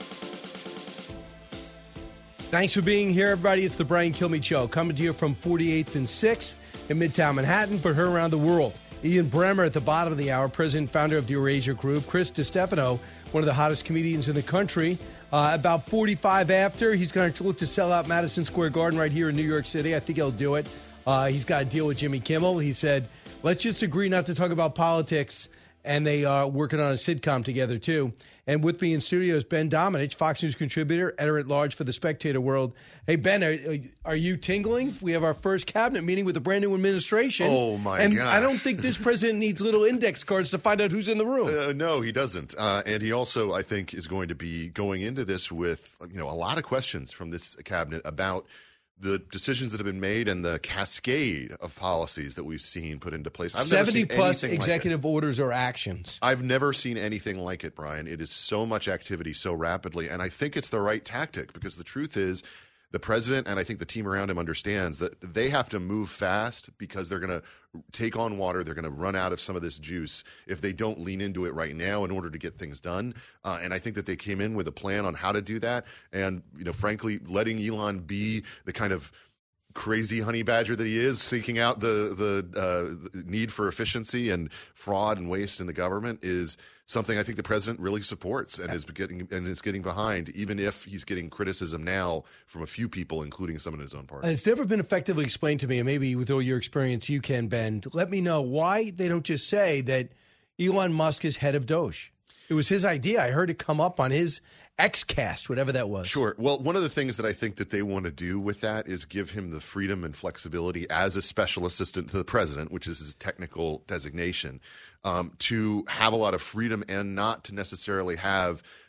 Thanks for being here, everybody. It's the Brian Kilmeade Show, coming to you from forty-eighth and sixth in Midtown Manhattan, but heard around the world. Ian Bremmer at the bottom of the hour, president and founder of the Eurasia Group. Chris DiStefano, one of the hottest comedians in the country. Uh, about forty-five after, he's going to look to sell out Madison Square Garden right here in New York City. I think he'll do it. Uh, he's got a deal with Jimmy Kimmel. He said, let's just agree not to talk about politics. And they are working on a sitcom together, too. And with me in studio is Ben Domenech, Fox News contributor, editor-at-large for the Spectator World. Hey, Ben, are, are you tingling? We have our first cabinet meeting with a brand-new administration. Oh, my and gosh. I don't think this president needs little index cards to find out who's in the room. Uh, no, he doesn't. Uh, and he also, I think, is going to be going into this with, you know, a lot of questions from this cabinet about the decisions that have been made and the cascade of policies that we've seen put into place. I've seventy-plus executive like orders or actions. I've never seen anything like it, Brian. It is so much activity so rapidly, and I think it's the right tactic because the truth is the president and I think the team around him understands that they have to move fast because they're going to take on water. They're going to run out of some of this juice if they don't lean into it right now in order to get things done. Uh, and I think that they came in with a plan on how to do that. And, you know, frankly, letting Elon be the kind of crazy honey badger that he is, seeking out the the, uh, the need for efficiency and fraud and waste in the government is something I think the president really supports and is getting and is getting behind, even if he's getting criticism now from a few people, including some in his own party. And it's never been effectively explained to me, and maybe with all your experience you can, Ben, let me know why they don't just say that Elon Musk is head of Doge. It was his idea. I heard it come up on his Xcast, whatever that was. Sure. Well, one of the things that I think that they want to do with that is give him the freedom and flexibility as a special assistant to the president, which is his technical designation, um, to have a lot of freedom and not to necessarily have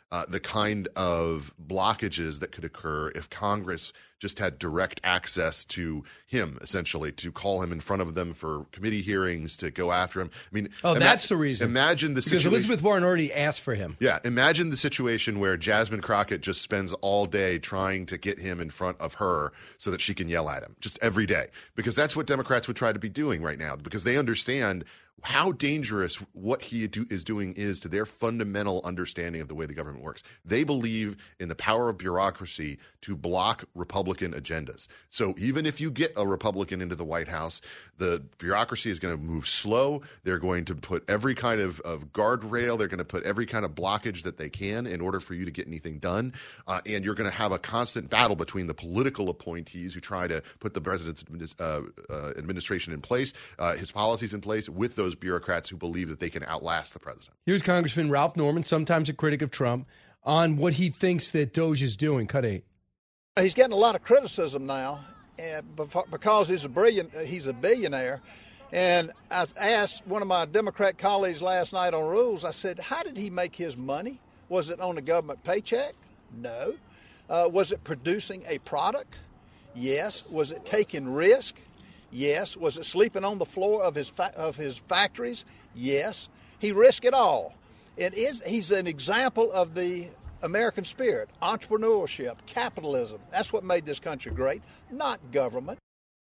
uh, the kind of blockages that could occur if Congress just had direct access to him, essentially, to call him in front of them for committee hearings, to go after him. I mean, oh, ima- that's the reason. Imagine the because situation. Elizabeth Warren already asked for him. Yeah, imagine the situation where Jasmine Crockett just spends all day trying to get him in front of her so that she can yell at him, just every day. Because that's what Democrats would try to be doing right now, because they understand how dangerous what he do, is doing is to their fundamental understanding of the way the government works. They believe in the power of bureaucracy to block Republican agendas. So even if you get a Republican into the White House, the bureaucracy is going to move slow. They're going to put every kind of, of guardrail. They're going to put every kind of blockage that they can in order for you to get anything done. Uh, and you're going to have a constant battle between the political appointees who try to put the president's uh, uh, administration in place, uh, his policies in place, with those bureaucrats who believe that they can outlast the president. Here's Congressman Ralph Norman, sometimes a critic of Trump, on what he thinks that Doge is doing. Cut eight. He's getting a lot of criticism now because he's a brilliant, he's a billionaire. And I asked one of my Democrat colleagues last night on Rules, I said, how did he make his money? Was it on a government paycheck? No. Uh, was it producing a product? Yes. Was it taking risk? Yes. Was it sleeping on the floor of his fa- of his factories? Yes. He risked it all. It is. He's an example of the American spirit, entrepreneurship, capitalism. That's what made this country great, not government.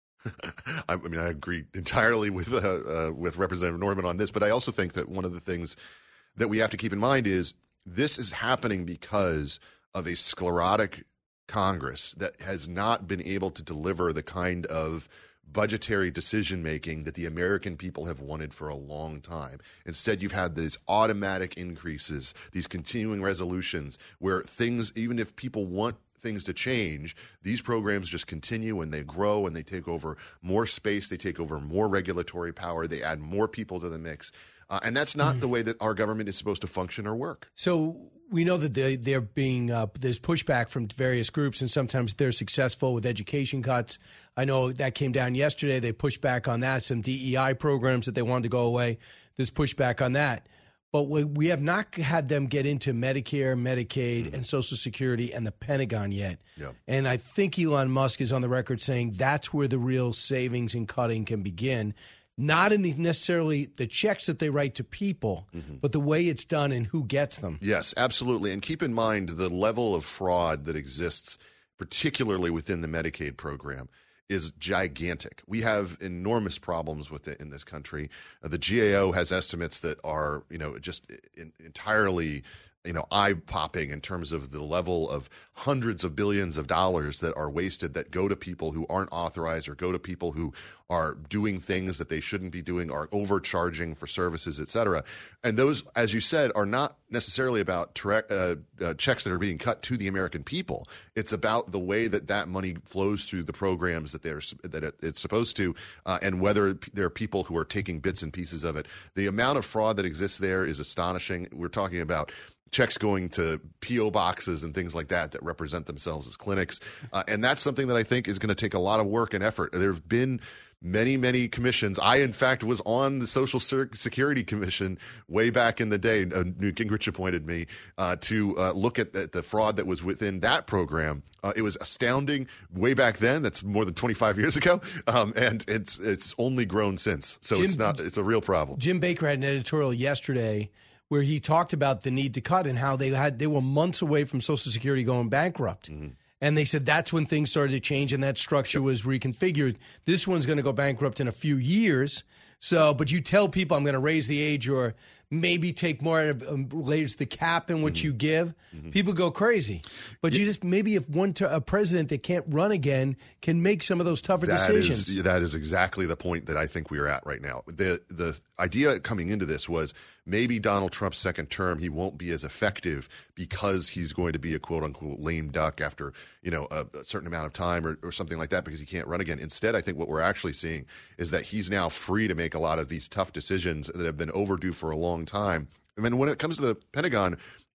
I mean, I agree entirely with uh, uh, with Representative Norman on this, but I also think that one of the things that we have to keep in mind is this is happening because of a sclerotic Congress that has not been able to deliver the kind of budgetary decision-making that the American people have wanted for a long time. Instead, you've had these automatic increases, these continuing resolutions where things, even if people want things to change, these programs just continue and they grow and they take over more space, they take over more regulatory power, they add more people to the mix. Uh, and that's not mm. the way that our government is supposed to function or work. So we know that they, they're being uh, there's pushback from various groups, and sometimes they're successful with education cuts. I know that came down yesterday. They pushed back on that. Some D E I programs that they wanted to go away. There's pushback on that. But we, we have not had them get into Medicare, Medicaid, mm-hmm. and Social Security and the Pentagon yet. Yep. And I think Elon Musk is on the record saying that's where the real savings and cutting can begin. Not in the necessarily the checks that they write to people, mm-hmm. but the way it's done and who gets them. Yes, absolutely. And keep in mind the level of fraud that exists, particularly within the Medicaid program, is gigantic. We have enormous problems with it in this country. Uh, the G A O has estimates that are, you know, just in, entirely you know, eye-popping in terms of the level of hundreds of billions of dollars that are wasted that go to people who aren't authorized or go to people who are doing things that they shouldn't be doing, are overcharging for services, et cetera. And those, as you said, are not necessarily about tre- uh, uh, checks that are being cut to the American people. It's about the way that that money flows through the programs that they're that it, it's supposed to, uh, and whether there are people who are taking bits and pieces of it. The amount of fraud that exists there is astonishing. We're talking about checks going to P O boxes and things like that that represent themselves as clinics. Uh, and that's something that I think is going to take a lot of work and effort. There have been many, many commissions. I, in fact, was on the Social Security Commission way back in the day. Uh, Newt Gingrich appointed me uh, to uh, look at the, the fraud that was within that program. Uh, it was astounding way back then. That's more than twenty-five years ago. Um, and it's it's only grown since. So Jim, it's not it's a real problem. Jim Baker had an editorial yesterday where he talked about the need to cut and how they had they were months away from Social Security going bankrupt. Mm-hmm. And they said that's when things started to change and that structure yep. was reconfigured. This one's going to go bankrupt in a few years. So, but you tell people I'm going to raise the age or maybe take more of um, raise the cap in what mm-hmm. you give, mm-hmm. people go crazy. But yeah. you just maybe if one ter- a president that can't run again can make some of those tougher that decisions. Is, that is exactly the point that I think we are at right now. The the idea coming into this was maybe Donald Trump's second term, he won't be as effective because he's going to be a quote unquote lame duck after, you know, a, a certain amount of time or, or something like that because he can't run again. Instead, I think what we're actually seeing is that he's now free to make a lot of these tough decisions that have been overdue for a long time. And then when it comes to the Pentagon,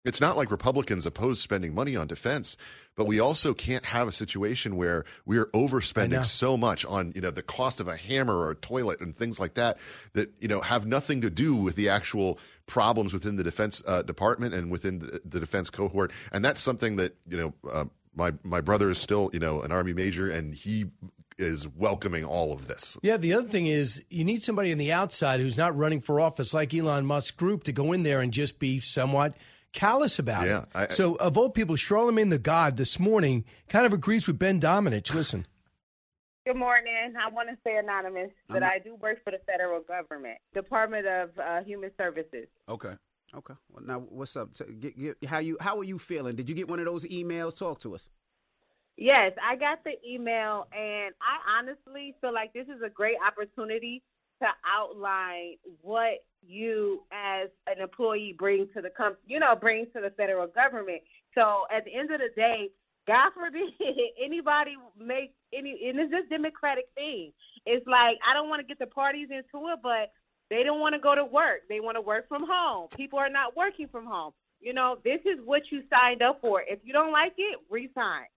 It's not like Republicans oppose spending money on defense, but we also can't have a situation where we're overspending so much on, you know, the cost of a hammer or a toilet and things like that, that, you know, have nothing to do with the actual problems within the Defense uh, Department and within the, the defense cohort. And that's something that, you know, uh, my, my brother is still, you know, an Army major, and he is welcoming all of this. Yeah, the other thing is you need somebody on the outside who's not running for office like Elon Musk's group to go in there and just be somewhat callous about yeah, it. I, so of all people, Charlemagne the God this morning kind of agrees with Ben Domenech. Listen. Good morning. I want to stay anonymous, but not- I do work for the federal government, Department of uh, Human Services. Okay. Okay. Well, now, what's up? So, get, get, how you? How are you feeling? Did you get one of those emails? Talk to us. Yes, I got the email, and I honestly feel like this is a great opportunity to outline what you as an employee bring to the com- you know, bring to the federal government. So at the end of the day, God forbid anybody make any, and it's just democratic thing. It's like, I don't want to get the parties into it, but they don't want to go to work. They want to work from home. People are not working from home. You know, this is what you signed up for. If you don't like it, resign.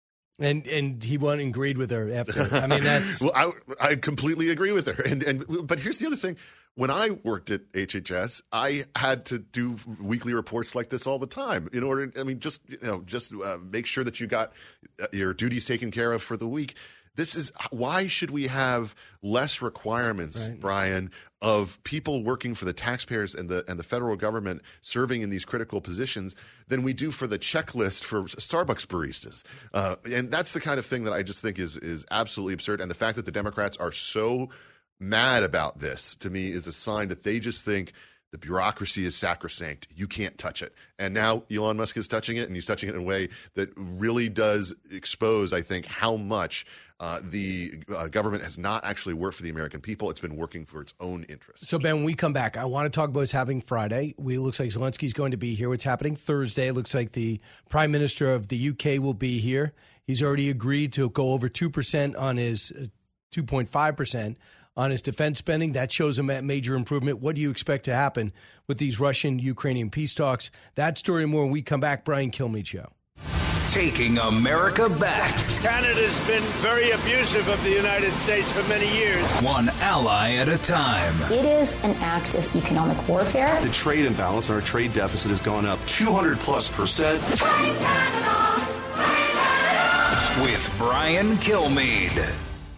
And and he went and agreed with her after. I mean, that's well, I I completely agree with her. And and but here's the other thing: when I worked at H H S, I had to do weekly reports like this all the time in order. I mean, just you know, just uh, make sure that you got your duties taken care of for the week. This is why should we have less requirements, right, Brian, of people working for the taxpayers and the and the federal government serving in these critical positions than we do for the checklist for Starbucks baristas? Uh, and that's the kind of thing that I just think is is absolutely absurd. And the fact that the Democrats are so mad about this, to me, is a sign that they just think the bureaucracy is sacrosanct. You can't touch it. And now Elon Musk is touching it, and he's touching it in a way that really does expose, I think, how much uh, the uh, government has not actually worked for the American people. It's been working for its own interests. So, Ben, when we come back, I want to talk about what's happening Friday. We, it looks like Zelensky's going to be here. What's happening Thursday? It looks like the Prime Minister of the U K will be here. He's already agreed to go over two percent on his uh, two point five percent on his defense spending. That shows a major improvement. What do you expect to happen with these Russian-Ukrainian peace talks? That story and more when we come back. Brian Kilmeade Show. Taking America back. Canada's been very abusive of the United States for many years. One ally at a time. It is an act of economic warfare. The trade imbalance, our trade deficit has gone up two hundred plus percent. With Brian Kilmeade.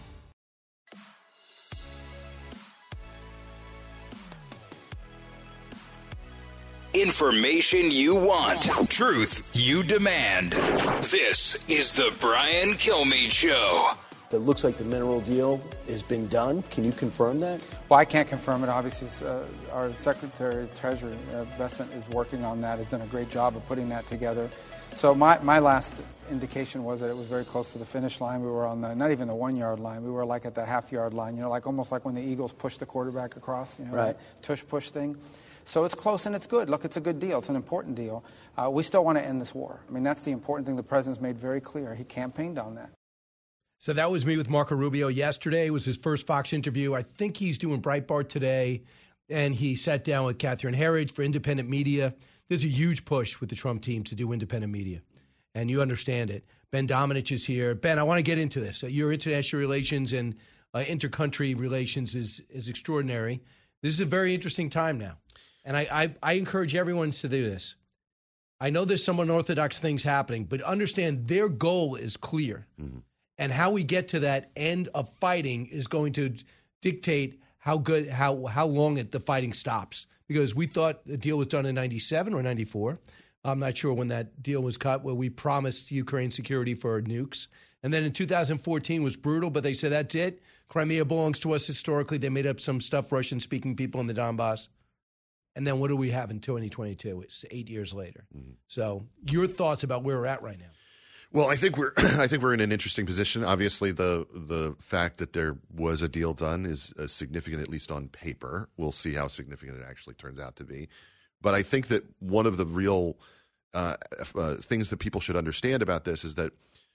Information you want. Truth you demand. This is the Brian Kilmeade Show. It looks like the mineral deal has been done. Can you confirm that? Well, I can't confirm it. Obviously, uh, our Secretary of Treasury, uh, Bessent, is working on that, has done a great job of putting that together. So my, my last indication was that it was very close to the finish line. We were on the, not even the one-yard line. We were like at the half-yard line, you know, like almost like when the Eagles push the quarterback across, you know, right. that tush-push thing. So it's close and it's good. Look, it's a good deal. It's an important deal. Uh, we still want to end this war. I mean, that's the important thing the president's made very clear. He campaigned on that. So that was me with Marco Rubio yesterday. It was his first Fox interview. I think he's doing Breitbart today. And he sat down with Catherine Herridge for independent media. There's a huge push with the Trump team to do independent media. And you understand it. Ben Domenech is here. Ben, I want to get into this. Your international relations and uh, intercountry relations is, is extraordinary. This is a very interesting time now. And I, I, I encourage everyone to do this. I know there's some unorthodox things happening, but understand their goal is clear. Mm-hmm. And how we get to that end of fighting is going to dictate how good, how how long it, the fighting stops. Because we thought the deal was done in ninety-seven or ninety-four. I'm not sure when that deal was cut, where we promised Ukraine security for nukes. And then in two thousand fourteen was brutal, but they said, that's it. Crimea belongs to us historically. They made up some stuff, Russian-speaking people in the Donbass. And then what do we have in twenty twenty-two? It's eight years later. Mm-hmm. So your thoughts about where we're at right now? Well, I think we're I think we're in an interesting position. Obviously, the the fact that there was a deal done is uh, significant, at least on paper. We'll see how significant it actually turns out to be. But I think that one of the real uh, uh, things that people should understand about this is that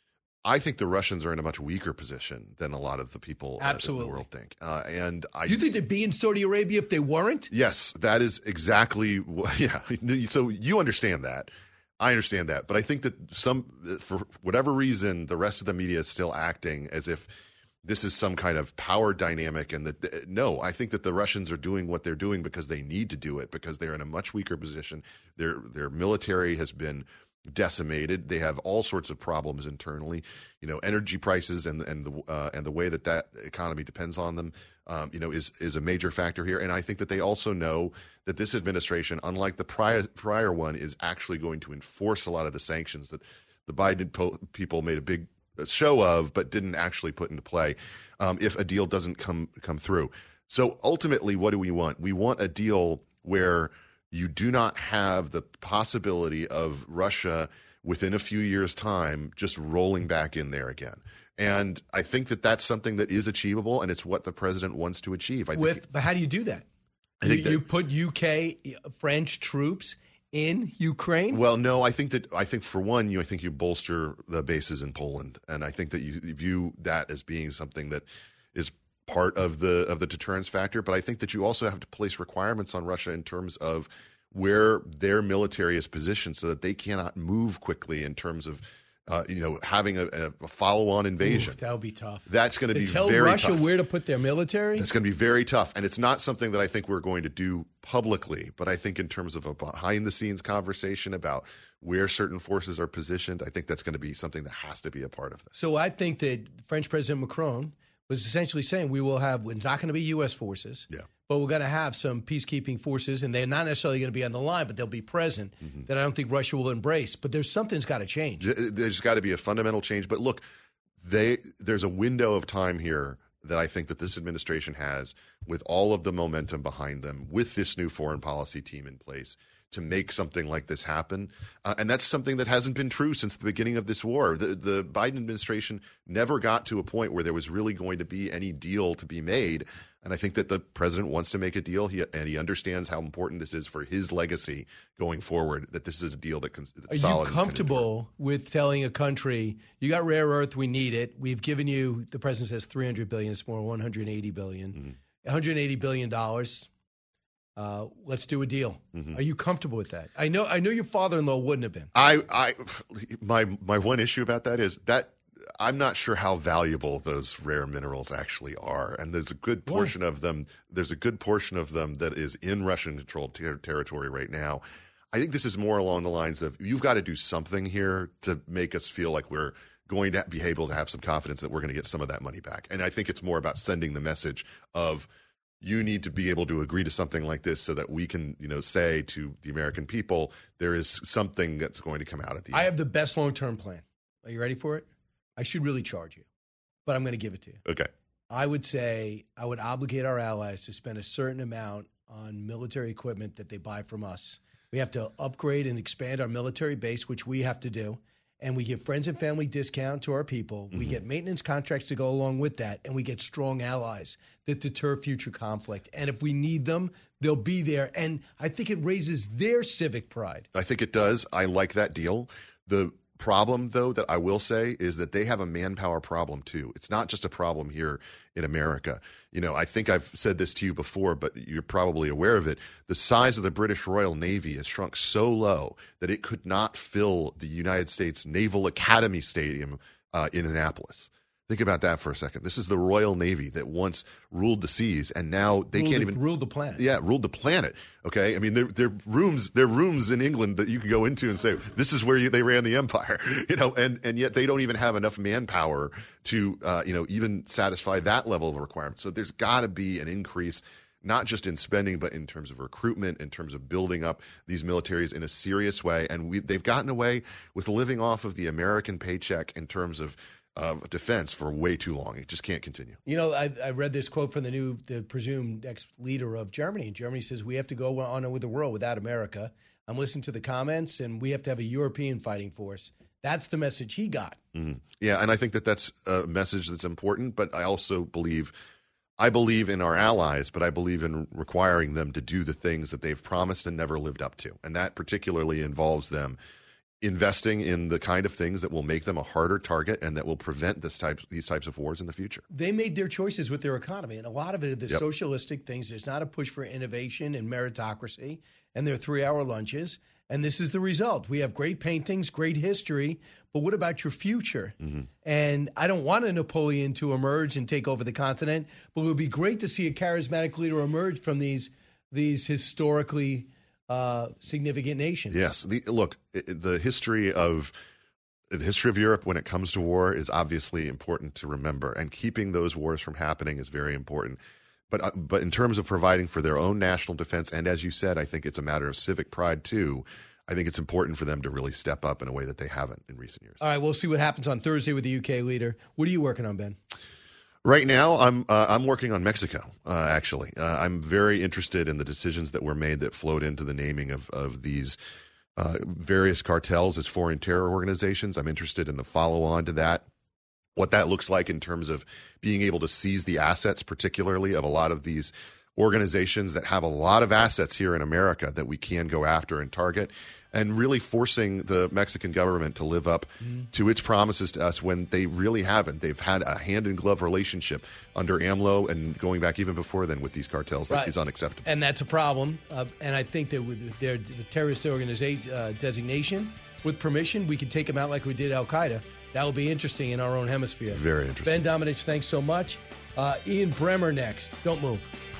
I think the Russians are in a much weaker position than a lot of the people uh, in the world think. Uh, and I, do you think they'd be in Saudi Arabia if they weren't? Yes, that is exactly what, yeah. So you understand that. I understand that. But I think that some, for whatever reason, the rest of the media is still acting as if this is some kind of power dynamic. And that, no, I think that the Russians are doing what they're doing because they need to do it, because they're in a much weaker position. Their their military has been decimated. They have all sorts of problems internally, you know, energy prices and and the uh, and the way that that economy depends on them, um, you know, is is a major factor here. And I think that they also know that this administration, unlike the prior prior one, is actually going to enforce a lot of the sanctions that the Biden po- people made a big show of, but didn't actually put into play um, if a deal doesn't come come through. So ultimately, what do we want? We want a deal where you do not have the possibility of Russia within a few years' time just rolling back in there again. And I think that that's something that is achievable, and it's what the president wants to achieve. I With, think, but how do you do that? I think you, that, you put U K, French troops in Ukraine? Well, no, I think that I think for one, you I think you bolster the bases in Poland, and I think that you view that as being something that is part of the of the deterrence factor. But I think that you also have to place requirements on Russia in terms of where their military is positioned, so that they cannot move quickly in terms of uh, you know having a, a follow-on invasion. Ooh, that would be tough. That's going to be tell very Russia tough. where to put their military. It's going to be very tough, and it's not something that I think we're going to do publicly. But I think in terms of a behind-the-scenes conversation about where certain forces are positioned, I think that's going to be something that has to be a part of this. So I think that French President Macron was essentially saying we will have, it's not going to be U S forces, yeah. but we're going to have some peacekeeping forces, and they're not necessarily going to be on the line, but they'll be present, mm-hmm. that I don't think Russia will embrace. But there's something's got to change. There's got to be a fundamental change. But look, they there's a window of time here that I think that this administration has, with all of the momentum behind them, with this new foreign policy team in place, to make something like this happen. Uh, and that's something that hasn't been true since the beginning of this war. The, the Biden administration never got to a point where there was really going to be any deal to be made. And I think that the president wants to make a deal, he, and he understands how important this is for his legacy going forward, that this is a deal that can, that's Are solid. Are you comfortable with telling a country, you got rare earth, we need it. We've given you, the president says three hundred billion dollars, it's more one hundred eighty billion dollars. Mm-hmm. one hundred eighty billion dollars. Uh, let's do a deal. Mm-hmm. Are you comfortable with that? I know I know your father-in-law wouldn't have been. I, I my my one issue about that is that I'm not sure how valuable those rare minerals actually are, and there's a good portion Why? of them. There's a good portion of them that is in Russian-controlled ter- territory right now. I think this is more along the lines of you've got to do something here to make us feel like we're going to be able to have some confidence that we're going to get some of that money back. And I think it's more about sending the message of, you need to be able to agree to something like this so that we can, you know, say to the American people, there is something that's going to come out at the end. I have the best long-term plan. Are you ready for it? I should really charge you, but I'm going to give it to you. Okay. I would say I would obligate our allies to spend a certain amount on military equipment that they buy from us. We have to upgrade and expand our military base, which we have to do. And we give friends and family discount to our people. Mm-hmm. We get maintenance contracts to go along with that. And we get strong allies that deter future conflict. And if we need them, they'll be there. And I think it raises their civic pride. I think it does. I like that deal. The problem, though, that I will say is that they have a manpower problem, too. It's not just a problem here in America. You know, I think I've said this to you before, but you're probably aware of it. The size of the British Royal Navy has shrunk so low that it could not fill the United States Naval Academy Stadium uh, in Annapolis. Think about that for a second. This is the Royal Navy that once ruled the seas, and now they ruled can't the, even rule the planet. Yeah, ruled the planet. Okay, I mean, there there rooms there are rooms in England that you can go into and say this is where you, they ran the empire. You know, and and yet they don't even have enough manpower to uh, you know even satisfy that level of requirement. So there's got to be an increase, not just in spending, but in terms of recruitment, in terms of building up these militaries in a serious way. And we they've gotten away with living off of the American paycheck in terms of of defense for way too long. It just can't continue. You know, I, I read this quote from the new, the presumed ex-leader of Germany. Germany says, we have to go on with the world without America. I'm listening to the comments, and we have to have a European fighting force. That's the message he got. Mm-hmm. Yeah, and I think that that's a message that's important, but I also believe, I believe in our allies, but I believe in requiring them to do the things that they've promised and never lived up to. And that particularly involves them investing in the kind of things that will make them a harder target and that will prevent this type, these types of wars in the future. They made their choices with their economy, and a lot of it are the Yep. socialistic things. There's not a push for innovation and meritocracy, and their three-hour lunches, and this is the result. We have great paintings, great history, but what about your future? Mm-hmm. And I don't want a Napoleon to emerge and take over the continent, but it would be great to see a charismatic leader emerge from these these historically uh, significant nations. Yes. The, look, it, the history of the history of Europe when it comes to war is obviously important to remember, and keeping those wars from happening is very important. But uh, but in terms of providing for their own national defense, and as you said, I think it's a matter of civic pride too. I think it's important for them to really step up in a way that they haven't in recent years. All right, we'll see what happens on Thursday with the U K leader. What are you working on, Ben? Right now, I'm uh, I'm working on Mexico. Uh, actually, uh, I'm very interested in the decisions that were made that flowed into the naming of of these uh, various cartels as foreign terror organizations. I'm interested in the follow-on to that, what that looks like in terms of being able to seize the assets, particularly of a lot of these organizations that have a lot of assets here in America that we can go after and target, and really forcing the Mexican government to live up mm. to its promises to us when they really haven't. They've had a hand-in-glove relationship under AMLO and going back even before then with these cartels that Right. is unacceptable. And that's a problem. Uh, and I think that with their terrorist organization uh, designation, with permission, we can take them out like we did Al-Qaeda. That will be interesting in our own hemisphere. Very interesting. Ben Domenech, thanks so much. Uh, Ian Bremmer next. Don't move.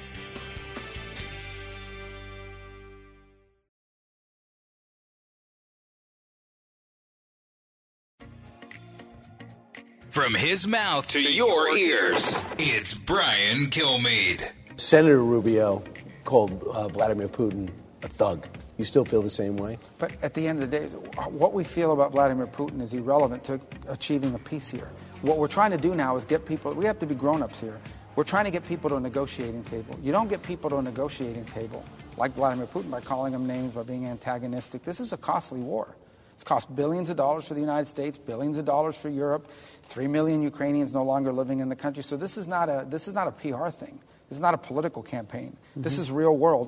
From his mouth to, to your ears, it's Brian Kilmeade. Senator Rubio called uh, Vladimir Putin a thug. You still feel the same way? But at the end of the day, what we feel about Vladimir Putin is irrelevant to achieving a peace here. What we're trying to do now is get people, we have to be grown-ups here. We're trying to get people to a negotiating table. You don't get people to a negotiating table like Vladimir Putin by calling them names, by being antagonistic. This is a costly war. It's cost billions of dollars for the United States, billions of dollars for Europe, three million Ukrainians no longer living in the country. So this is not a this is not a P R thing. This is not a political campaign. Mm-hmm. This is real world.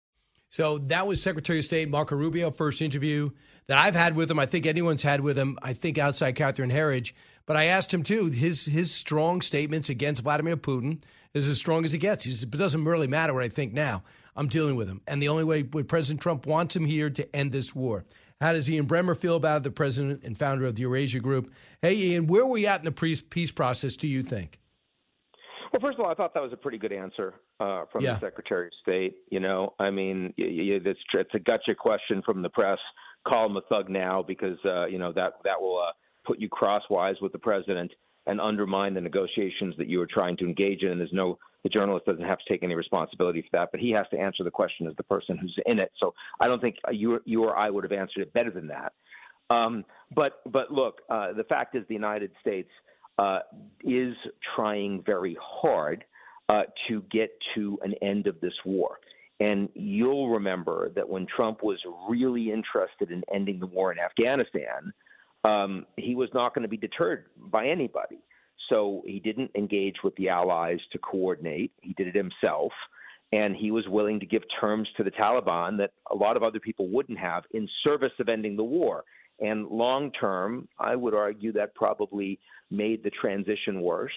So that was Secretary of State Marco Rubio, first interview that I've had with him. I think anyone's had with him, I think outside Catherine Herridge. But I asked him, too, his his strong statements against Vladimir Putin is as strong as it gets. He says, it doesn't really matter what I think now. I'm dealing with him. And the only way President Trump wants him here to end this war. How does Ian Bremmer feel about it, the president and founder of the Eurasia Group? Hey, Ian, where are we at in the peace process, do you think? Well, first of all, I thought that was a pretty good answer uh, from yeah. the Secretary of State. You know, I mean, you, you, it's, it's a gotcha question from the press. Call him a thug now because, uh, you know, that, that will uh, put you crosswise with the president and undermine the negotiations that you were trying to engage in. And there's no, the journalist doesn't have to take any responsibility for that, but he has to answer the question as the person who's in it. So I don't think you, you or I would have answered it better than that. Um, but, but look, uh, the fact is the United States uh, is trying very hard uh, to get to an end of this war. And you'll remember that when Trump was really interested in ending the war in Afghanistan, um, he was not going to be deterred by anybody. So he didn't engage with the allies to coordinate. He did it himself. And he was willing to give terms to the Taliban that a lot of other people wouldn't have in service of ending the war. And long term, I would argue that probably made the transition worse.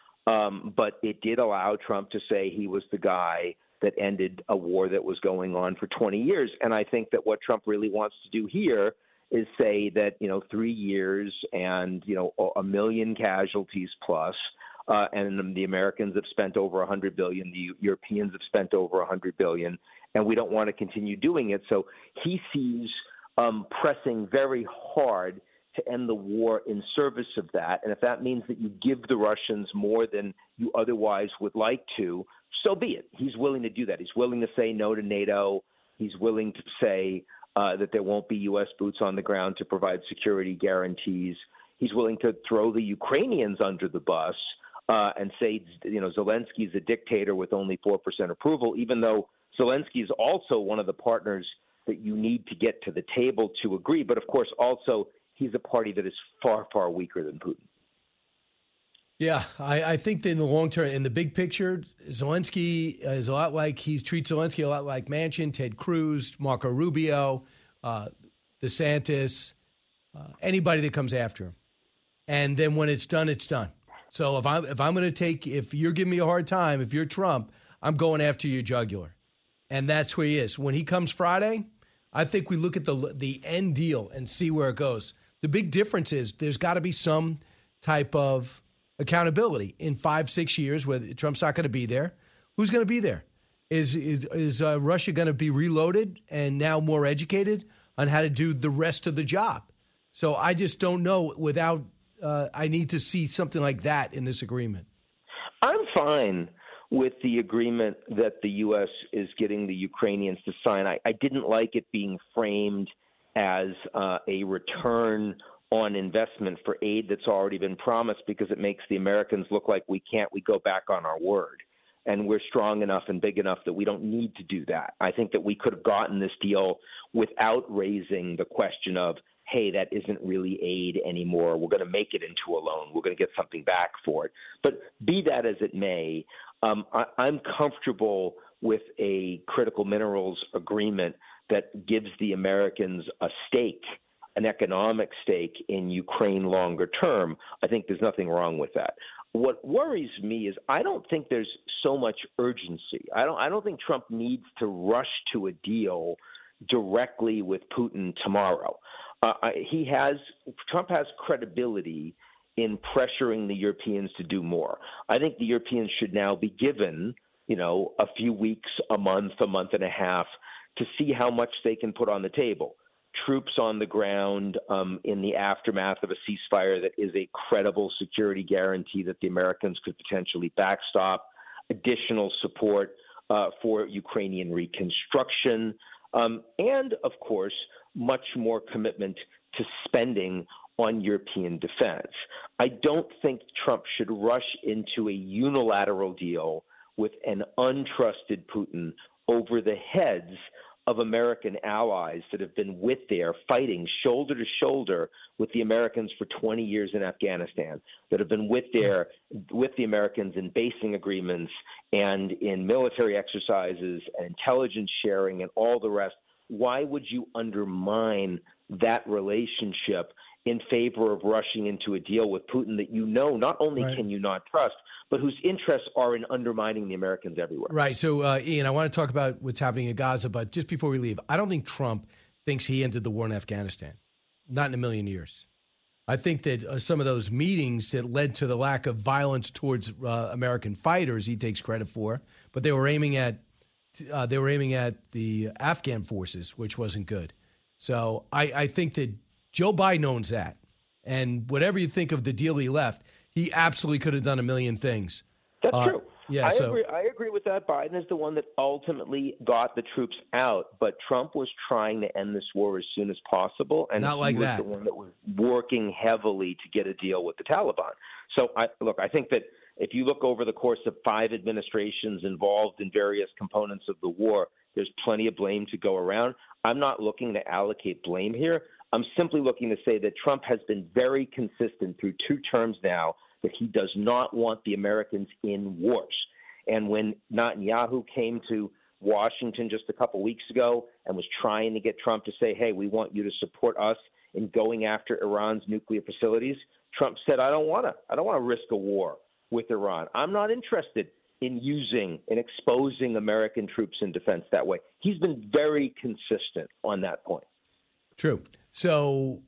Um, but it did allow Trump to say he was the guy that ended a war that was going on for twenty years. And I think that what Trump really wants to do here is say that, you know, three years and, you know, a million casualties plus, uh, and the Americans have spent over one hundred billion dollars, the Europeans have spent over one hundred billion dollars, and we don't want to continue doing it. So he sees um, pressing very hard to end the war in service of that. And if that means that you give the Russians more than you otherwise would like to, so be it. He's willing to do that. He's willing to say no to NATO. He's willing to say uh, that there won't be U S boots on the ground to provide security guarantees. He's willing to throw the Ukrainians under the bus uh, and say, you know, Zelensky's a dictator with only four percent approval, even though Zelensky is also one of the partners that you need to get to the table to agree. But, of course, also he's a party that is far, far weaker than Putin. Yeah, I, I think that in the long term, in the big picture, Zelensky is a lot like, he treats Zelensky a lot like Manchin, Ted Cruz, Marco Rubio, uh, DeSantis, uh, anybody that comes after him. And then when it's done, it's done. So if I'm if I'm going to take, if you're giving me a hard time, if you're Trump, I'm going after your jugular. And that's where he is. When he comes Friday, I think we look at the the end deal and see where it goes. The big difference is there's got to be some type of accountability in five, six years where Trump's not going to be there. Who's going to be there? Is is is uh, Russia going to be reloaded and now more educated on how to do the rest of the job? So I just don't know without uh, I need to see something like that in this agreement. I'm fine with the agreement that the U S is getting the Ukrainians to sign. I, I didn't like it being framed as uh, a return on investment for aid that's already been promised, because it makes the Americans look like we can't, we go back on our word. And we're strong enough and big enough that we don't need to do that. I think that we could have gotten this deal without raising the question of, hey, that isn't really aid anymore. We're going to make it into a loan. We're going to get something back for it. But be that as it may, um, I, I'm comfortable with a critical minerals agreement that gives the Americans a stake, an economic stake in Ukraine longer term. I think there's nothing wrong with that. What worries me is I don't think there's so much urgency. I don't I don't think Trump needs to rush to a deal directly with Putin tomorrow. Uh, he has Trump has credibility in pressuring the Europeans to do more. I think the Europeans should now be given, you know, a few weeks, a month, a month and a half to see how much they can put on the table. Troops on the ground um, in the aftermath of a ceasefire that is a credible security guarantee that the Americans could potentially backstop, additional support uh, for Ukrainian reconstruction, um, and, of course, much more commitment to spending on European defense. I don't think Trump should rush into a unilateral deal with an untrusted Putin over the heads of American allies that have been with there fighting shoulder to shoulder with the Americans for twenty years in Afghanistan, that have been with there with the Americans in basing agreements and in military exercises and intelligence sharing and all the rest. Why would you undermine that relationship in favor of rushing into a deal with Putin that you know not only right. can you not trust, but whose interests are in undermining the Americans everywhere? Right. So, uh, Ian, I want to talk about what's happening in Gaza, but just before we leave, I don't think Trump thinks he ended the war in Afghanistan. Not in a million years. I think that uh, some of those meetings that led to the lack of violence towards uh, American fighters, he takes credit for, but they were aiming at uh, they were aiming at the Afghan forces, which wasn't good. So I, I think that Joe Biden owns that. And whatever you think of the deal he left, he absolutely could have done a million things. That's uh, true. Yeah, I so agree. I agree with that. Biden is the one that ultimately got the troops out, but Trump was trying to end this war as soon as possible, and not like he was that. the one that was working heavily to get a deal with the Taliban. So, I, look, I think that if you look over the course of five administrations involved in various components of the war, there's plenty of blame to go around. I'm not looking to allocate blame here. I'm simply looking to say that Trump has been very consistent through two terms now that he does not want the Americans in wars. And when Netanyahu came to Washington just a couple weeks ago and was trying to get Trump to say, hey, we want you to support us in going after Iran's nuclear facilities, Trump said, I don't want to. I don't want to risk a war with Iran. I'm not interested in using and exposing American troops in defense that way. He's been very consistent on that point. True. So,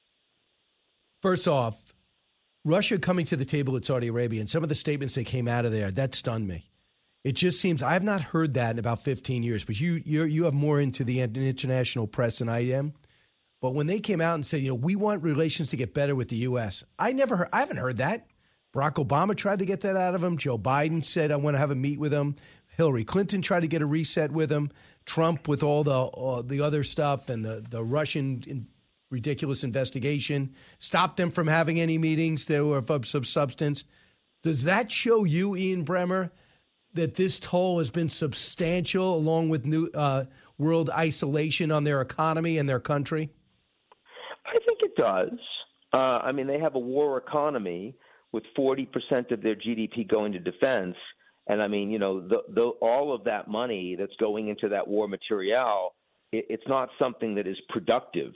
first off, Russia coming to the table with Saudi Arabia and some of the statements that came out of there, that stunned me. It just seems I have not heard that in about fifteen years, but you you you have more into the international press than I am. But when they came out and said, you know, we want relations to get better with the U S, I never heard, I haven't heard that. Barack Obama tried to get that out of him. Joe Biden said, I want to have a meet with him. Hillary Clinton tried to get a reset with him. Trump with all the all the other stuff and the, the Russian in, ridiculous investigation stopped them from having any meetings that were of some substance. Does that show you, Ian Bremmer, that this toll has been substantial along with new uh, world isolation on their economy and their country? I think it does. Uh, I mean, they have a war economy with forty percent of their G D P going to defense. And I mean, you know, the, the, all of that money that's going into that war material, it, it's not something that is productive.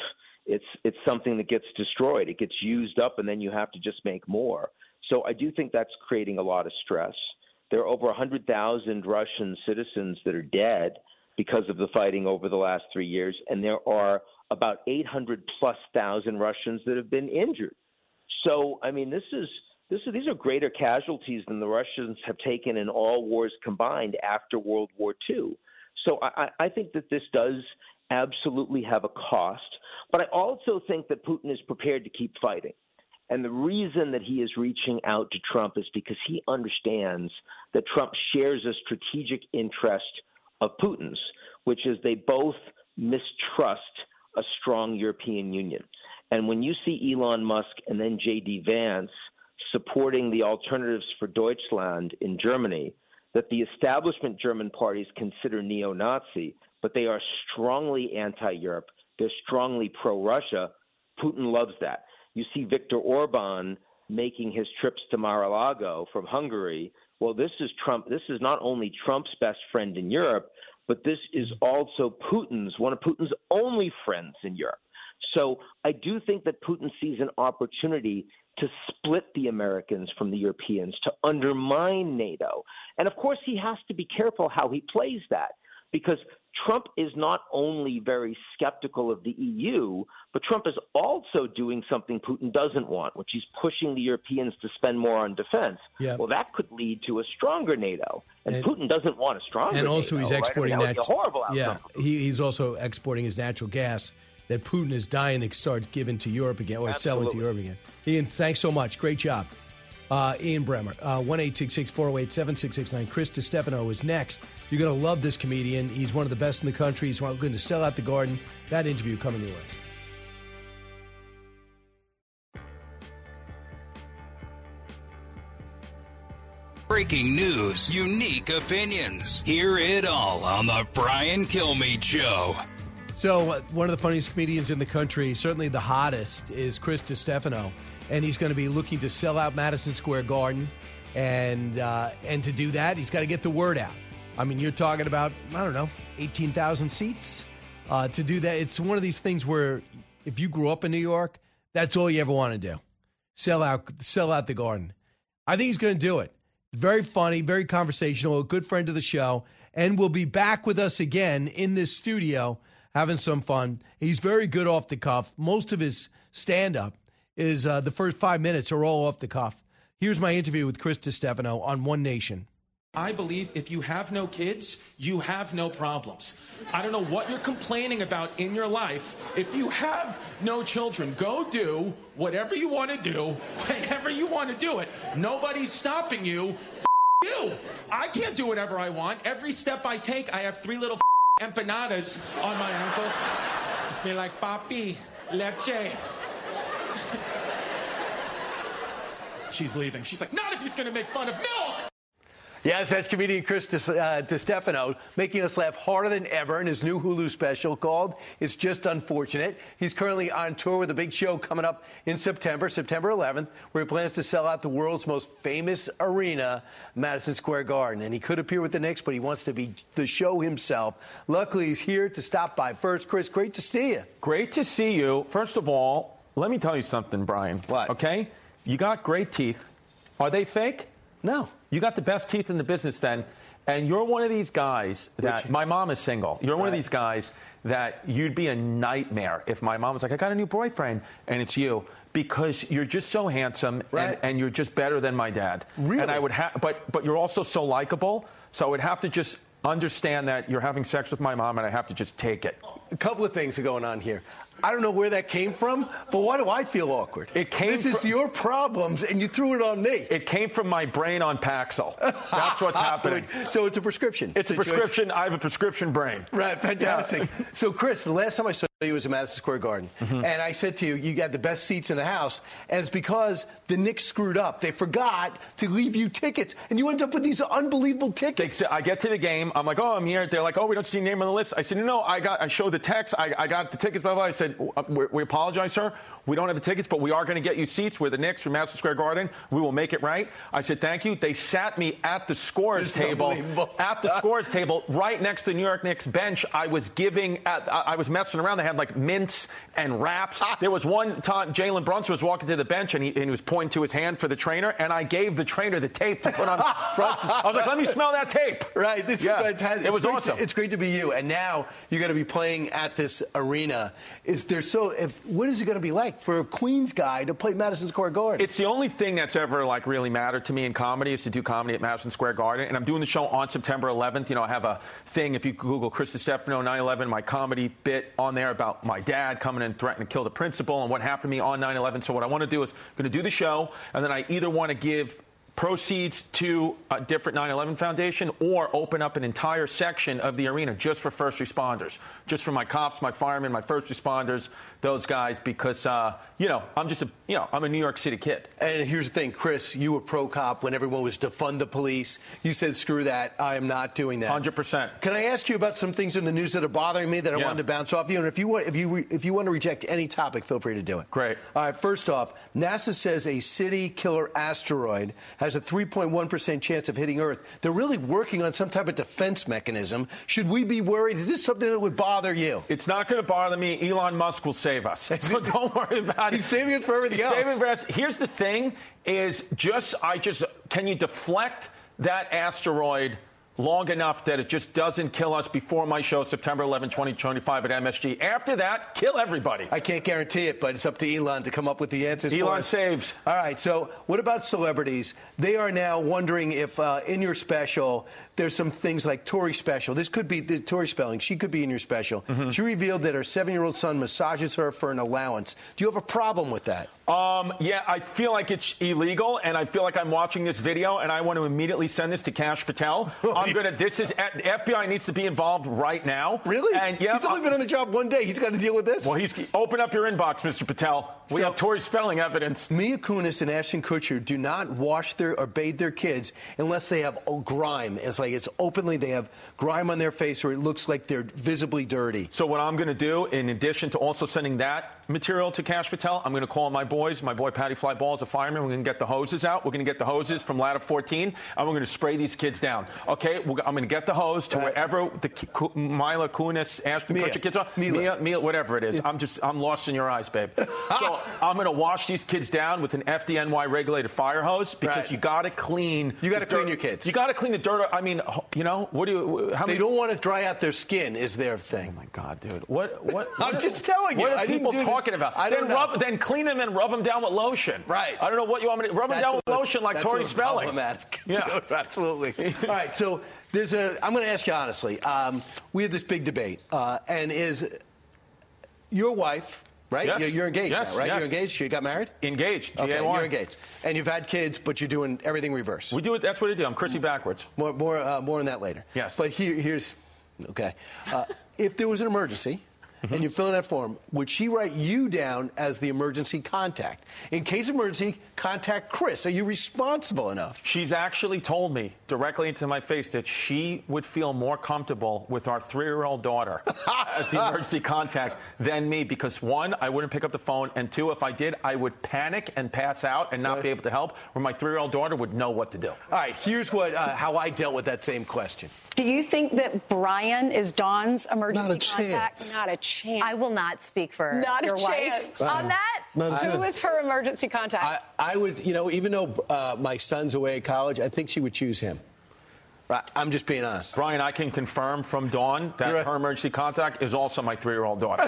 It's it's something that gets destroyed. It gets used up, and then you have to just make more. So I do think that's creating a lot of stress. There are over one hundred thousand Russian citizens that are dead because of the fighting over the last three years, and there are about eight hundred plus thousand Russians that have been injured. So, I mean, this is this is, these are greater casualties than the Russians have taken in all wars combined after World War Two. So I, I think that this does absolutely have a cost, but I also think that Putin is prepared to keep fighting. And the reason that he is reaching out to Trump is because he understands that Trump shares a strategic interest of Putin's, which is they both mistrust a strong European Union. And when you see Elon Musk and then J D Vance supporting the Alternatives for Deutschland in Germany, that the establishment German parties consider neo-Nazi, but they are strongly anti-Europe, they're strongly pro-Russia, Putin loves that. You see Viktor Orban making his trips to Mar-a-Lago from Hungary. Well, this is Trump. This is not only Trump's best friend in Europe, but this is also Putin's, one of Putin's only friends in Europe. So I do think that Putin sees an opportunity to split the Americans from the Europeans, to undermine NATO. And of course, he has to be careful how he plays that, because Trump is not only very skeptical of the E U, but Trump is also doing something Putin doesn't want, which is pushing the Europeans to spend more on defense. Yeah. Well, that could lead to a stronger NATO, and, and Putin doesn't want a stronger NATO. NATO. And also he's exporting right? I mean, that. Would be a horrible outcome. Yeah, he, he's also exporting his natural gas that Putin is dying to start giving to Europe again, or Absolutely. selling to Europe again. Ian, thanks so much. Great job. Uh, Ian Bremmer, uh, one eight six six, four oh eight, seven six six nine. Chris DiStefano is next. You're going to love this comedian. He's one of the best in the country. He's going to sell out the Garden. That interview coming your way. Breaking news, unique opinions. Hear it all on the Brian Kilmeade Show. So uh, one of the funniest comedians in the country, certainly the hottest, is Chris DiStefano. And he's going to be looking to sell out Madison Square Garden. And uh, and to do that, he's got to get the word out. I mean, you're talking about, I don't know, eighteen thousand seats. Uh, to do that, it's one of these things where if you grew up in New York, that's all you ever want to do. Sell out, sell out the Garden. I think he's going to do it. Very funny, very conversational, a good friend of the show. And will be back with us again in this studio having some fun. He's very good off the cuff. Most of his stand-up is uh, the first five minutes are all off the cuff. Here's my interview with Chris DiStefano on One Nation. I believe if you have no kids, you have no problems. I don't know what you're complaining about in your life. If you have no children, go do whatever you want to do, whenever you want to do it. Nobody's stopping you. F- you. I can't do whatever I want. Every step I take, I have three little f- empanadas on my ankle. It's me like, papi, leche. She's leaving. She's like, not if he's going to make fun of milk. Yes, that's comedian Chris DiStefano making us laugh harder than ever in his new Hulu special called It's Just Unfortunate. He's currently on tour with a big show coming up in September, September eleventh, where he plans to sell out the world's most famous arena, Madison Square Garden. And he could appear with the Knicks, but he wants to be the show himself. Luckily, he's here to stop by first. Chris, great to see you. Great to see you. First of all, let me tell you something, Brian. What? Okay? You got great teeth. Are they fake? No. You got the best teeth in the business then, and you're one of these guys that, Which, my mom is single. You're one right. of these guys that you'd be a nightmare if my mom was like, I got a new boyfriend, and it's you, because you're just so handsome, right. and, and you're just better than my dad. Really? And I would have, but but you're also so likable, so I would have to just understand that you're having sex with my mom, and I have to just take it. A couple of things are going on here. I don't know where that came from, but why do I feel awkward? It came This is from, your problems, and you threw it on me. It came from my brain on Paxil. That's what's happening. So it's a prescription. It's situation. a prescription. I have a prescription brain. Right, fantastic. Yeah. So, Chris, the last time I saw you was at Madison Square Garden, mm-hmm. and I said to you, you got the best seats in the house, and it's because the Knicks screwed up. They forgot to leave you tickets, and you end up with these unbelievable tickets. They, I get to the game. I'm like, oh, I'm here. They're like, oh, we don't see your name on the list. I said, no, no, I got. I showed the text. I, I got the tickets. Blah blah. I said, said, we, we apologize, sir. We don't have the tickets, but we are going to get you seats. We're the Knicks from Madison Square Garden. We will make it right. I said, thank you. They sat me at the scores table, at the scores table, right next to the New York Knicks bench. I was giving, at, I was messing around. They had like mints and wraps. There was one time Jalen Brunson was walking to the bench and he, and he was pointing to his hand for the trainer, and I gave the trainer the tape to put on Brunson. I was like, let me smell that tape. Right. This yeah. is fantastic. It was it's awesome. To, it's great to be you. And now you're going to be playing at this arena. Is there so? If what is it going to be like for a Queens guy to play Madison Square Garden? It's the only thing that's ever like really mattered to me in comedy is to do comedy at Madison Square Garden. And I'm doing the show on September eleventh. You know, I have a thing. If you Google Chris Stefano nine eleven, my comedy bit on there about my dad coming and threatening to kill the principal and what happened to me on nine eleven. So what I want to do is I'm going to do the show, and then I either want to give proceeds to a different nine eleven foundation or open up an entire section of the arena just for first responders, just for my cops, my firemen, my first responders, those guys, because, uh, you know, I'm just a, you know, I'm a New York City kid. And here's the thing, Chris, you were pro-cop when everyone was defund the police. You said, screw that. I am not doing that. one hundred percent. Can I ask you about some things in the news that are bothering me that I yeah. wanted to bounce off you? And if you want, if you, if you want to reject any topic, feel free to do it. Great. All right, first off, NASA says a city-killer asteroid has a three point one percent chance of hitting Earth. They're really working on some type of defense mechanism. Should we be worried? Is this something that would bother you? It's not going to bother me. Elon Musk will save us. So don't worry about it. He's saving it for everything He's else. Saving it for us. Here's the thing is just, I just, can you deflect that asteroid long enough that it just doesn't kill us before my show, September eleventh, twenty twenty-five at M S G. After that, kill everybody. I can't guarantee it, but it's up to Elon to come up with the answers. Elon saves. All right, so what about celebrities? They are now wondering if uh, in your special, there's some things like Tori special. This could be the Tori Spelling. She could be in your special. Mm-hmm. She revealed that her seven-year-old son massages her for an allowance. Do you have a problem with that? Um, yeah, I feel like it's illegal, and I feel like I'm watching this video, and I want to immediately send this to Kash Patel. I'm gonna. This is the F B I needs to be involved right now. Really? And yeah, he's only been on the job one day. He's got to deal with this. Well, he's open up your inbox, Mister Patel. We so, have Tori Spelling evidence. Mia Kunis and Ashton Kutcher do not wash their or bathe their kids unless they have oh, grime. It's like it's openly they have grime on their face, or it looks like they're visibly dirty. So what I'm going to do, in addition to also sending that material to Kash Patel, I'm going to call my boys. My boy Patty Fly Ball is a fireman. We're going to get the hoses out. We're going to get the hoses from ladder fourteen, and we're going to spray these kids down. Okay, we're, I'm going to get the hose to right. wherever the Mila Kunis, Ashton Mia. Kutcher kids are. Mila. Mia, Mia, whatever it is. Yeah. I'm just, I'm lost in your eyes, babe. So I'm going to wash these kids down with an F D N Y regulated fire hose because right. you got to clean. You got to clean dirt. your kids. You got to clean the dirt. I mean, you know, what do you? How they many? don't want to dry out their skin. Is their thing? Oh my God, dude. What? What? I'm what, just telling you. What are I people do talking this. about? I don't then know. Rub, then clean them and rub them down with lotion. Right. I don't know what you want me to rub them that's down with a, lotion like Tori Spelling. Problematic. Yeah, absolutely. All right, so there's a. I'm going to ask you honestly. Um, we had this big debate, uh, and is your wife, right? Yes. You're, you're engaged yes, now, right? Yes. You're engaged. You got married? Engaged. G A Y. Okay, you're engaged, and you've had kids, but you're doing everything reverse. We do it. That's what we do. I'm Chrissy backwards. More, more, uh, more on that later. Yes. But here, here's okay. Uh, if there was an emergency. Mm-hmm. And you fill in that form, would she write you down as the emergency contact? In case of emergency, contact Chris. Are you responsible enough? She's actually told me directly into my face that she would feel more comfortable with our three-year-old daughter as the emergency contact than me because, one, I wouldn't pick up the phone, and two, if I did, I would panic and pass out and not right. be able to help, where my three-year-old daughter would know what to do. All right, here's what uh, how I dealt with that same question. Do you think that Brian is Dawn's emergency not a contact? Chance. Not a chance. I will not speak for not your a wife chance. on that. Who is her emergency contact? I, I would, you know, even though uh, my son's away at college, I think she would choose him. I'm just being honest. Brian, I can confirm from Dawn that right. her emergency contact is also my three-year-old daughter.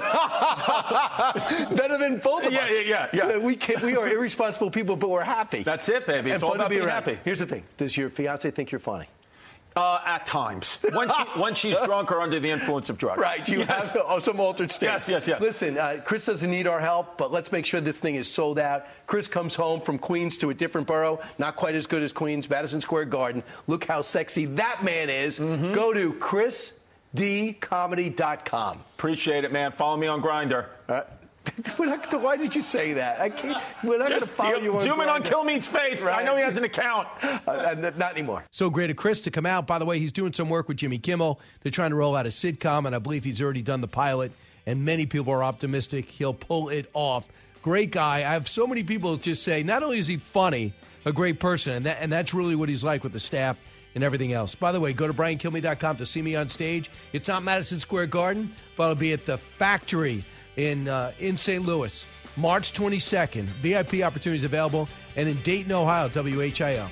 Better than both of yeah, us. Yeah, yeah, yeah. yeah. We, can, we are irresponsible people, but we're happy. That's it, baby. It's and all fun about to be being around. happy. Here's the thing. Does your fiance think you're funny? Uh, at times. When, she, when she's drunk or under the influence of drugs. Right. You yes. have oh, some altered state. Yes, yes, yes. Listen, uh, Chris doesn't need our help, but let's make sure this thing is sold out. Chris comes home from Queens to a different borough, not quite as good as Queens, Madison Square Garden. Look how sexy that man is. Mm-hmm. Go to chris d comedy dot com. Appreciate it, man. Follow me on Grindr. Uh, Why did you say that? I can't. We're not going to follow you. Zoom in on Kilmead's face. Right. I know he has an account. Uh, not anymore. So great of Chris to come out. By the way, he's doing some work with Jimmy Kimmel. They're trying to roll out a sitcom, and I believe he's already done the pilot. and many people are optimistic he'll pull it off. Great guy. I have so many people just say, not only is he funny, a great person, and that, and that's really what he's like with the staff and everything else. By the way, go to brian kilmeade dot com to see me on stage. It's not Madison Square Garden, but I'll be at the Factory in uh, in Saint Louis, March twenty-second. V I P opportunities available, and in Dayton, Ohio, W H I O.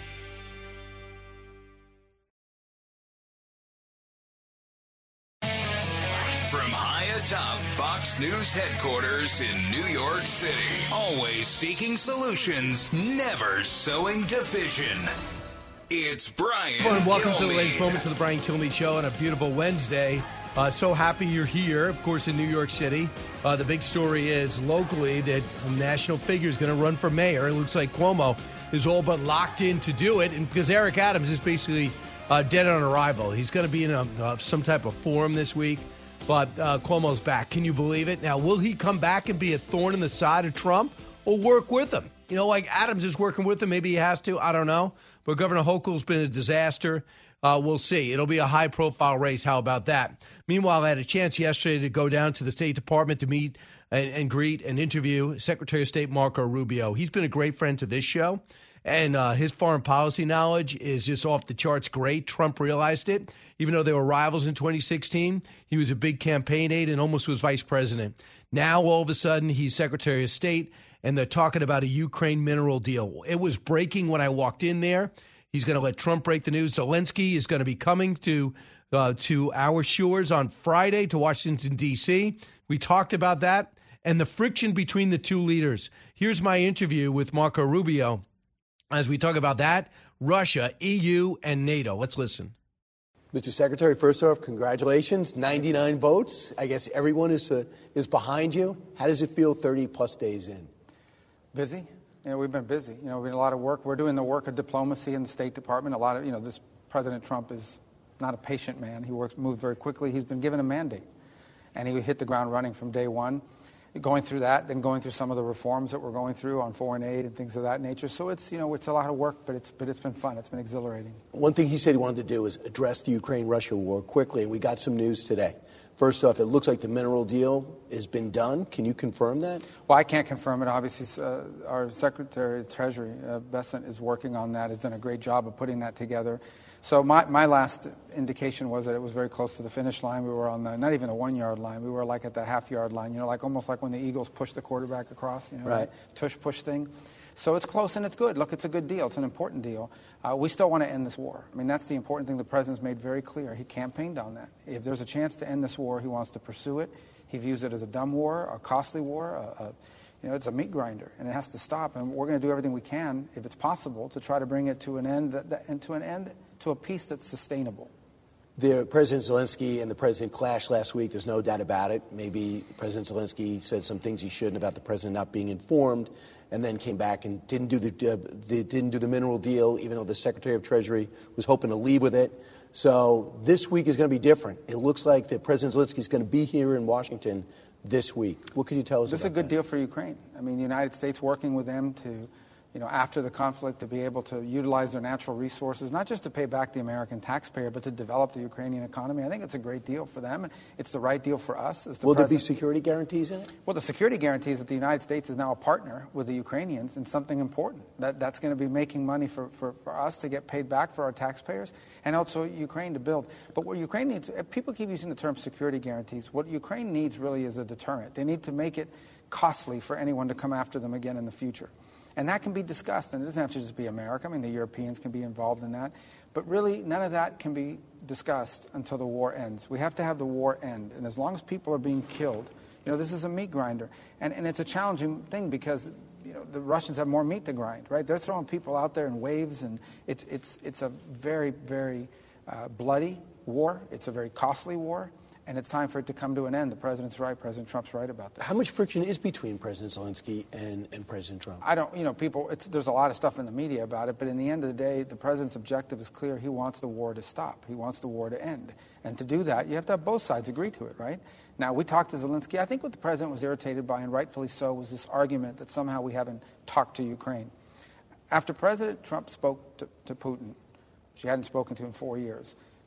From high atop Fox News headquarters in New York City, always seeking solutions, never sowing division. It's Brian Hello and welcome Kilmeade. to the latest moments of the Brian Kilmeade Show on a beautiful Wednesday. Uh, so happy you're here, of course, in New York City. Uh, the big story is locally that a national figure is going to run for mayor. It looks like Cuomo is all but locked in to do it, and because Eric Adams is basically uh, dead on arrival. He's going to be in a, uh, some type of forum this week. But uh, Cuomo's back. Can you believe it? Now, will he come back and be a thorn in the side of Trump or work with him? You know, like Adams is working with him. Maybe he has to. I don't know. But Governor Hochul's been a disaster. Uh, we'll see. It'll be a high-profile race. How about that? Meanwhile, I had a chance yesterday to go down to the State Department to meet and, and greet and interview Secretary of State Marco Rubio. He's been a great friend to this show. And uh, his foreign policy knowledge is just off the charts great. Trump realized it. Even though they were rivals in twenty sixteen, he was a big campaign aide and almost was vice president. Now, all of a sudden, he's Secretary of State, and they're talking about a Ukraine mineral deal. It was breaking when I walked in there. He's going to let Trump break the news. Zelensky is going to be coming to uh, to our shores on Friday to Washington, D C. We talked about that and the friction between the two leaders. Here's my interview with Marco Rubio as we talk about that, Russia, E U, and NATO. Let's listen. Mister Secretary, first off, congratulations. ninety-nine votes. I guess everyone is uh, is behind you. How does it feel thirty plus days in? Busy. You know, we've been busy. You know, we've been a lot of work. We're doing the work of diplomacy in the State Department. A lot of, you know, this President Trump is not a patient man. He works, moves very quickly. He's been given a mandate, and he hit the ground running from day one. Going through that, then going through some of the reforms that we're going through on foreign aid and things of that nature. So it's, you know, it's a lot of work, but it's but it's been fun. It's been exhilarating. One thing he said he wanted to do is address the Ukraine-Russia war quickly, and we got some news today. First off, it looks like the mineral deal has been done. Can you confirm that? Well, I can't confirm it. Obviously, uh, our Secretary of Treasury, uh, Bessent, is working on that, has done a great job of putting that together. So my, my last indication was that it was very close to the finish line. We were on the, not even the one-yard line. We were like at the half-yard line, you know, like almost like when the Eagles push the quarterback across, you know, right. that tush-push thing. So it's close and it's good. Look, it's a good deal. It's an important deal. Uh, we still want to end this war. I mean, that's the important thing the President's made very clear. He campaigned on that. If there's a chance to end this war, he wants to pursue it. He views it as a dumb war, a costly war, a, a You know, it's a meat grinder, and it has to stop. And we're going to do everything we can, if it's possible, to try to bring it to an end, that, that, and to an end, to a peace that's sustainable. The President Zelensky and the President clashed last week. There's no doubt about it. Maybe President Zelensky said some things he shouldn't about the President not being informed, and then came back and didn't do the, uh, the didn't do the mineral deal, even though the Secretary of Treasury was hoping to leave with it. So this week is going to be different. It looks like that President Zelensky is going to be here in Washington this week. What could you tell us this about is a good that? deal for Ukraine. I mean, the United States working with them to, you know, after the conflict, to be able to utilize their natural resources, not just to pay back the American taxpayer, but to develop the Ukrainian economy. I think it's a great deal for them, and it's the right deal for us. As the Will there president. be security guarantees in it? Well, the security guarantee is that the United States is now a partner with the Ukrainians in something important. That, that's going to be making money for, for, for us to get paid back for our taxpayers, and also Ukraine to build. But what Ukraine needs, people keep using the term security guarantees. What Ukraine needs really is a deterrent. They need to make it costly for anyone to come after them again in the future. And that can be discussed, and it doesn't have to just be America. I mean, the Europeans can be involved in that. But really, none of that can be discussed until the war ends. We have to have the war end. And as long as people are being killed, you know, this is a meat grinder. And, and it's a challenging thing because, you know, the Russians have more meat to grind, right? They're throwing people out there in waves, and it's, it's, it's a very, very uh, bloody war. It's a very costly war. And it's time for it to come to an end. The President's right. President Trump's right about this. How much friction is between President Zelensky and, and President Trump? I don't, you know, people, it's, there's a lot of stuff in the media about it, but in the end of the day, the President's objective is clear. He wants the war to stop. He wants the war to end. And to do that, you have to have both sides agree to it, right? Now, we talked to Zelensky. I think what the President was irritated by, and rightfully so, was this argument that somehow we haven't talked to Ukraine. After President Trump spoke to, to Putin, she hadn't spoken to him in four years,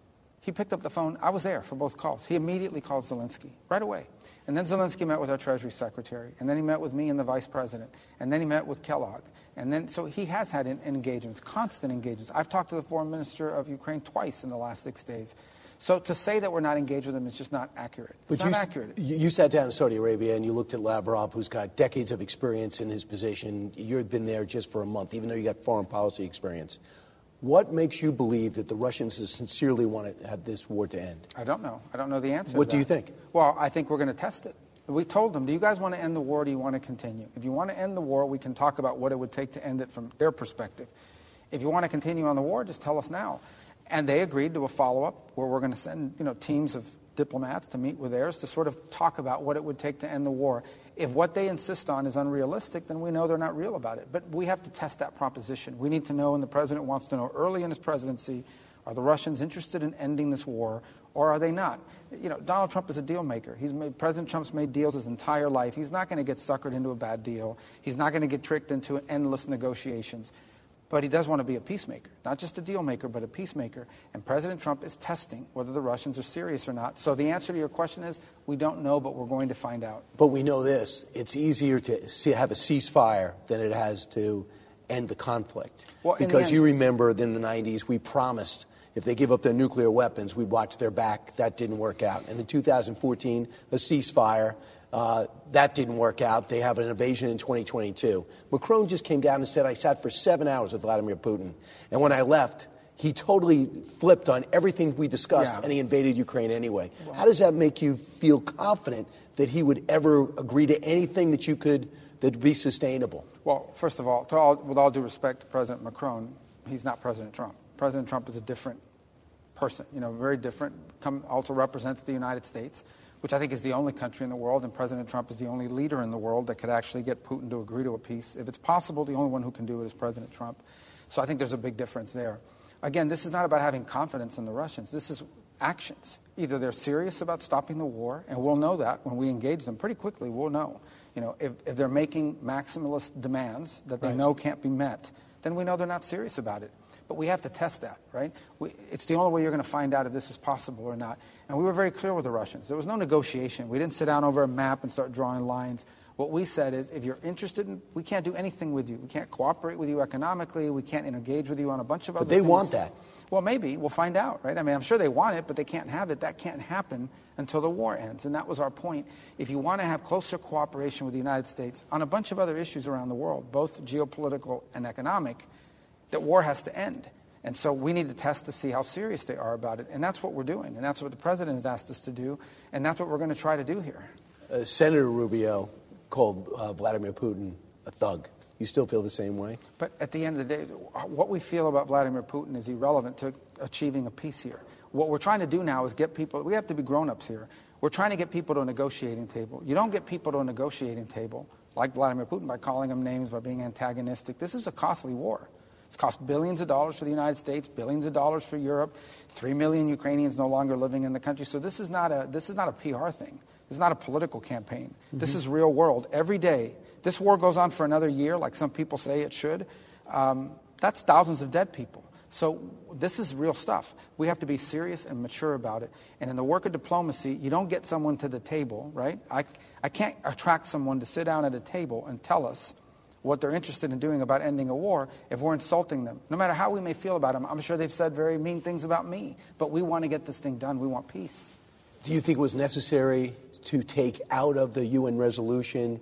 He picked up the phone. I was there for both calls. He immediately called Zelensky right away. And then Zelensky met with our Treasury Secretary. And then he met with me and the Vice President. And then he met with Kellogg. And then, so he has had in, in engagements, constant engagements. I've talked to the Foreign Minister of Ukraine twice in the last six days. So to say that we're not engaged with him is just not accurate. It's but not you, accurate. You sat down in Saudi Arabia and you looked at Lavrov, who's got decades of experience in his position. You've been there just for a month, even though you got foreign policy experience. What makes you believe that the Russians sincerely want to have this war to end? I don't know. I don't know the answer. What to do you think? Well, I think we're going to test it. We told them, do you guys want to end the war or do you want to continue? If you want to end the war, we can talk about what it would take to end it from their perspective. If you want to continue on the war, just tell us now. And they agreed to a follow-up where we're going to send, you know, teams of diplomats to meet with theirs to sort of talk about what it would take to end the war. If what they insist on is unrealistic, then we know they're not real about it. But we have to test that proposition. We need to know, and the president wants to know early in his presidency, are the Russians interested in ending this war, or are they not? You know, Donald Trump is a deal maker. He's made, President Trump's made deals his entire life. He's not going to get suckered into a bad deal. He's not going to get tricked into endless negotiations. But he does want to be a peacemaker, not just a deal maker, but a peacemaker. And President Trump is testing whether the Russians are serious or not. So the answer to your question is, we don't know, but we're going to find out. But we know this. It's easier to see, have a ceasefire than it has to end the conflict. Well, because end, you remember in the nineties, we promised if they give up their nuclear weapons, we'd watch their back. That didn't work out. And in two thousand fourteen, a ceasefire. Uh, that didn't work out. They have an invasion in twenty twenty-two. Macron just came down and said, I sat for seven hours with Vladimir Putin. And when I left, he totally flipped on everything we discussed, yeah. and he invaded Ukraine anyway. Wow. How does that make you feel confident that he would ever agree to anything that you could, that would be sustainable? Well, first of all, to all, with all due respect to President Macron, he's not President Trump. President Trump is a different person, you know, very different, come, also represents the United States, which I think is the only country in the world, and President Trump is the only leader in the world that could actually get Putin to agree to a peace. If it's possible, the only one who can do it is President Trump. So I think there's a big difference there. Again, this is not about having confidence in the Russians. This is actions. Either they're serious about stopping the war, and we'll know that when we engage them pretty quickly. We'll know. You know, if, if they're making maximalist demands that they right. know can't be met, then we know they're not serious about it. But we have to test that, right? We, it's the only way you're going to find out if this is possible or not. And we were very clear with the Russians. There was no negotiation. We didn't sit down over a map and start drawing lines. What we said is, if you're interested in, we can't do anything with you. We can't cooperate with you economically. We can't engage with you on a bunch of other things. But they things. want that. Well, maybe. We'll find out, right? I mean, I'm sure they want it, but they can't have it. That can't happen until the war ends. And that was our point. If you want to have closer cooperation with the United States on a bunch of other issues around the world, both geopolitical and economic, that war has to end. And so we need to test to see how serious they are about it. And that's what we're doing. And that's what the president has asked us to do. And that's what we're going to try to do here. Uh, Senator Rubio called uh, Vladimir Putin a thug. You still feel the same way? But at the end of the day, what we feel about Vladimir Putin is irrelevant to achieving a peace here. What we're trying to do now is get people, we have to be grown-ups here. We're trying to get people to a negotiating table. You don't get people to a negotiating table, like Vladimir Putin, by calling them names, by being antagonistic. This is a costly war. It's cost billions of dollars for the United States, billions of dollars for Europe, three million Ukrainians no longer living in the country. So this is not a, this is not a P R thing. This is not a political campaign. Mm-hmm. This is real world. Every day, this war goes on for another year, like some people say it should. Um, that's thousands of dead people. So this is real stuff. We have to be serious and mature about it. And in the work of diplomacy, you don't get someone to the table, right? I, I can't attract someone to sit down at a table and tell us what they're interested in doing about ending a war if we're insulting them. No matter how we may feel about them, I'm sure they've said very mean things about me, but we want to get this thing done. We want peace. Do you think it was necessary to take out of the U N resolution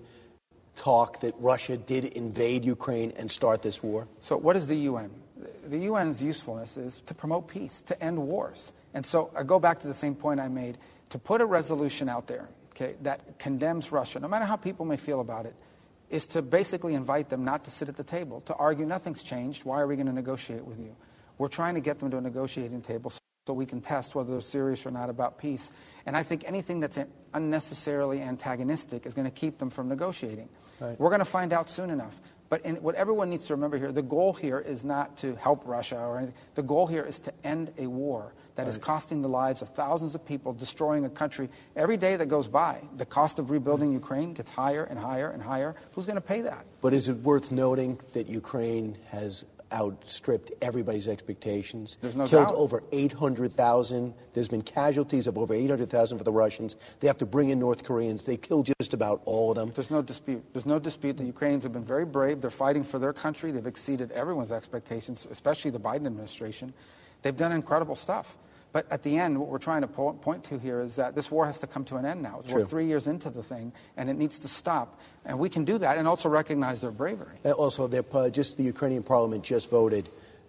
talk that Russia did invade Ukraine and start this war? So what is the U N? The U N's usefulness is to promote peace, to end wars. And so I go back to the same point I made. To put a resolution out there, okay, that condemns Russia, no matter how people may feel about it, is to basically invite them not to sit at the table, to argue nothing's changed. Why are we going to negotiate with you? We're trying to get them to a negotiating table so we can test whether they're serious or not about peace. And I think anything that's unnecessarily antagonistic is going to keep them from negotiating. Right. We're going to find out soon enough. But in, what everyone needs to remember here, the goal here is not to help Russia or anything. The goal here is to end a war that right. is costing the lives of thousands of people, destroying a country. Every day that goes by, the cost of rebuilding right. Ukraine gets higher and higher and higher. Who's going to pay that? But is it worth noting that Ukraine has outstripped everybody's expectations. There's no Killed doubt. over eight hundred thousand. There's been casualties of over eight hundred thousand for the Russians. They have to bring in North Koreans. They killed just about all of them. There's no dispute. There's no dispute. The Ukrainians have been very brave. They're fighting for their country. They've exceeded everyone's expectations, especially the Biden administration. They've done incredible stuff. But at the end, what we're trying to po- point to here is that this war has to come to an end now. We're three years into the thing, and it needs to stop. And we can do that and also recognize their bravery. And also, uh, just the Ukrainian parliament just voted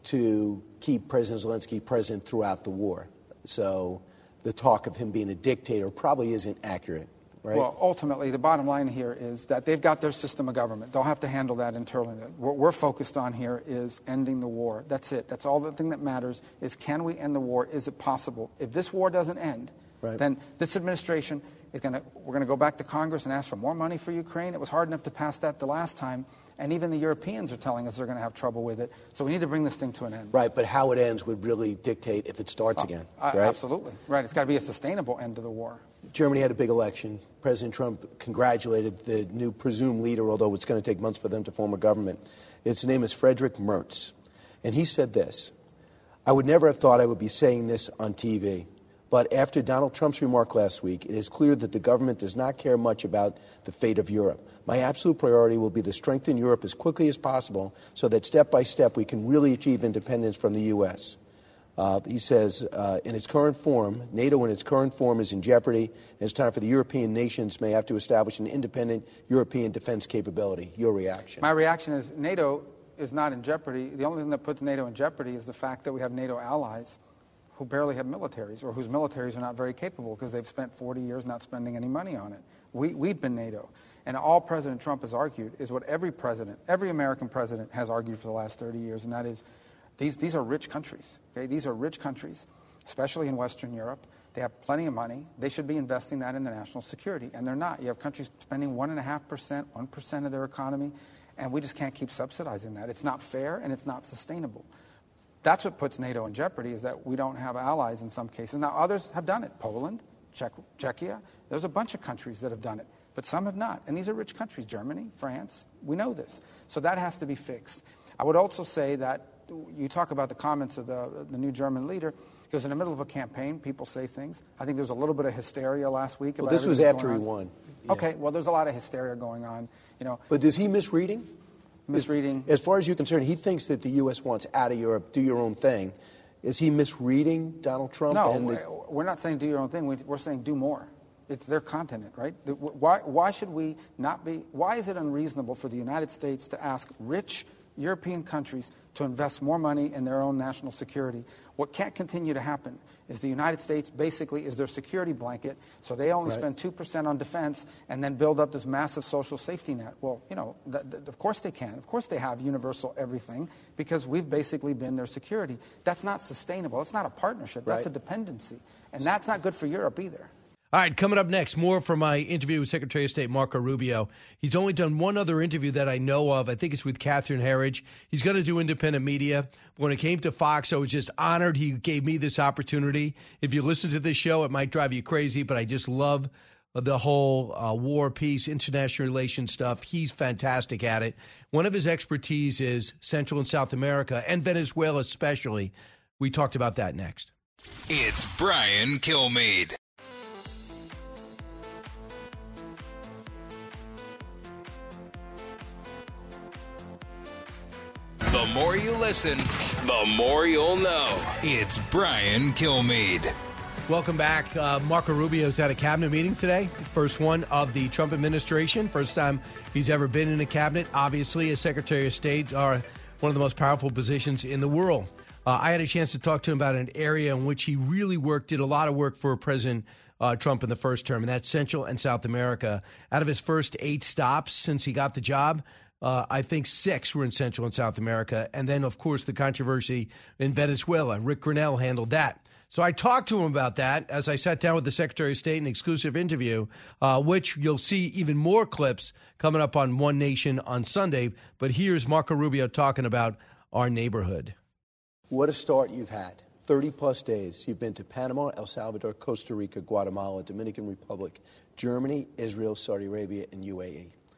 to keep President Zelensky present throughout the war. So the talk of him being a dictator probably isn't accurate, right? Well, ultimately, the bottom line here is that they've got their system of government. They'll have to handle that internally. What we're focused on here is ending the war. That's it. That's all the thing that matters is, can we end the war? Is it possible? If this war doesn't end, right, then this administration is going to, we're going to go back to Congress and ask for more money for Ukraine. It was hard enough to pass that the last time. And even the Europeans are telling us they're going to have trouble with it. So we need to bring this thing to an end. Right, but how it ends would really dictate if it starts oh, again. Uh, right? Absolutely. Right. It's got to be a sustainable end to the war. Germany had a big election. President Trump congratulated the new presumed leader, although it's going to take months for them to form a government. His name is Friedrich Merz. And he said this: I would never have thought I would be saying this on T V. But after Donald Trump's remark last week, it is clear that the government does not care much about the fate of Europe. My absolute priority will be to strengthen Europe as quickly as possible so that step by step we can really achieve independence from the U S. Uh, he says, uh, in its current form, NATO in its current form is in jeopardy, and it's time for the European nations may have to establish an independent European defense capability. Your reaction? My reaction is NATO is not in jeopardy. The only thing that puts NATO in jeopardy is the fact that we have NATO allies who barely have militaries, or whose militaries are not very capable because they've spent forty years not spending any money on it. We, we've been NATO. And all President Trump has argued is what every president, every American president has argued for the last thirty years, and that is these, these are rich countries. Okay? These are rich countries, especially in Western Europe. They have plenty of money. They should be investing that in their national security, and they're not. You have countries spending one point five percent, one percent of their economy, and we just can't keep subsidizing that. It's not fair, and it's not sustainable. That's what puts NATO in jeopardy, is that we don't have allies in some cases. Now, others have done it. Poland, Czech, Czechia, there's a bunch of countries that have done it, but some have not. And these are rich countries, Germany, France. We know this. So that has to be fixed. I would also say that you talk about the comments of the, the new German leader. He was in the middle of a campaign. People say things. I think there was a little bit of hysteria last week. Well, about this was after he won. Yeah. Okay, well, there's a lot of hysteria going on. You know, but is he misreading? Misreading. As far as you're concerned, he thinks that the U S wants out of Europe, do your own thing. Is he misreading Donald Trump? No, and the... we're not saying do your own thing. We're saying do more. It's their continent, right? Why, why should we not be, why is it unreasonable for the United States to ask rich European countries to invest more money in their own national security? What can't continue to happen is the United States basically is their security blanket, so they only right. spend two percent on defense and then build up this massive social safety net. Well, you know, th- th- of course they can. Of course they have universal everything because we've basically been their security. That's not sustainable. It's not a partnership. That's right. a dependency. And that's not good for Europe either. All right, coming up next, more from my interview with Secretary of State Marco Rubio. He's only done one other interview that I know of. I think it's with Catherine Herridge. He's going to do independent media. When it came to Fox, I was just honored he gave me this opportunity. If you listen to this show, it might drive you crazy, but I just love the whole uh, war, peace, international relations stuff. He's fantastic at it. One of his expertise is Central and South America, and Venezuela especially. We talked about that next. It's Brian Kilmeade. The more you listen, the more you'll know. It's Brian Kilmeade. Welcome back. Uh, Marco Rubio's at a cabinet meeting today. First one of the Trump administration. First time he's ever been in a cabinet. Obviously, as Secretary of State are one of the most powerful positions in the world. Uh, I had a chance to talk to him about an area in which he really worked, did a lot of work for President uh, Trump in the first term, and that's Central and South America. Out of his first eight stops since he got the job, Uh, I think six were in Central and South America. And then, of course, the controversy in Venezuela. Rick Grenell handled that. So I talked to him about that as I sat down with the Secretary of State in an exclusive interview, uh, which you'll see even more clips coming up on One Nation on Sunday. But here's Marco Rubio talking about our neighborhood. What a start you've had. thirty-plus days. You've been to Panama, El Salvador, Costa Rica, Guatemala, Dominican Republic, Germany, Israel, Saudi Arabia, and U A E.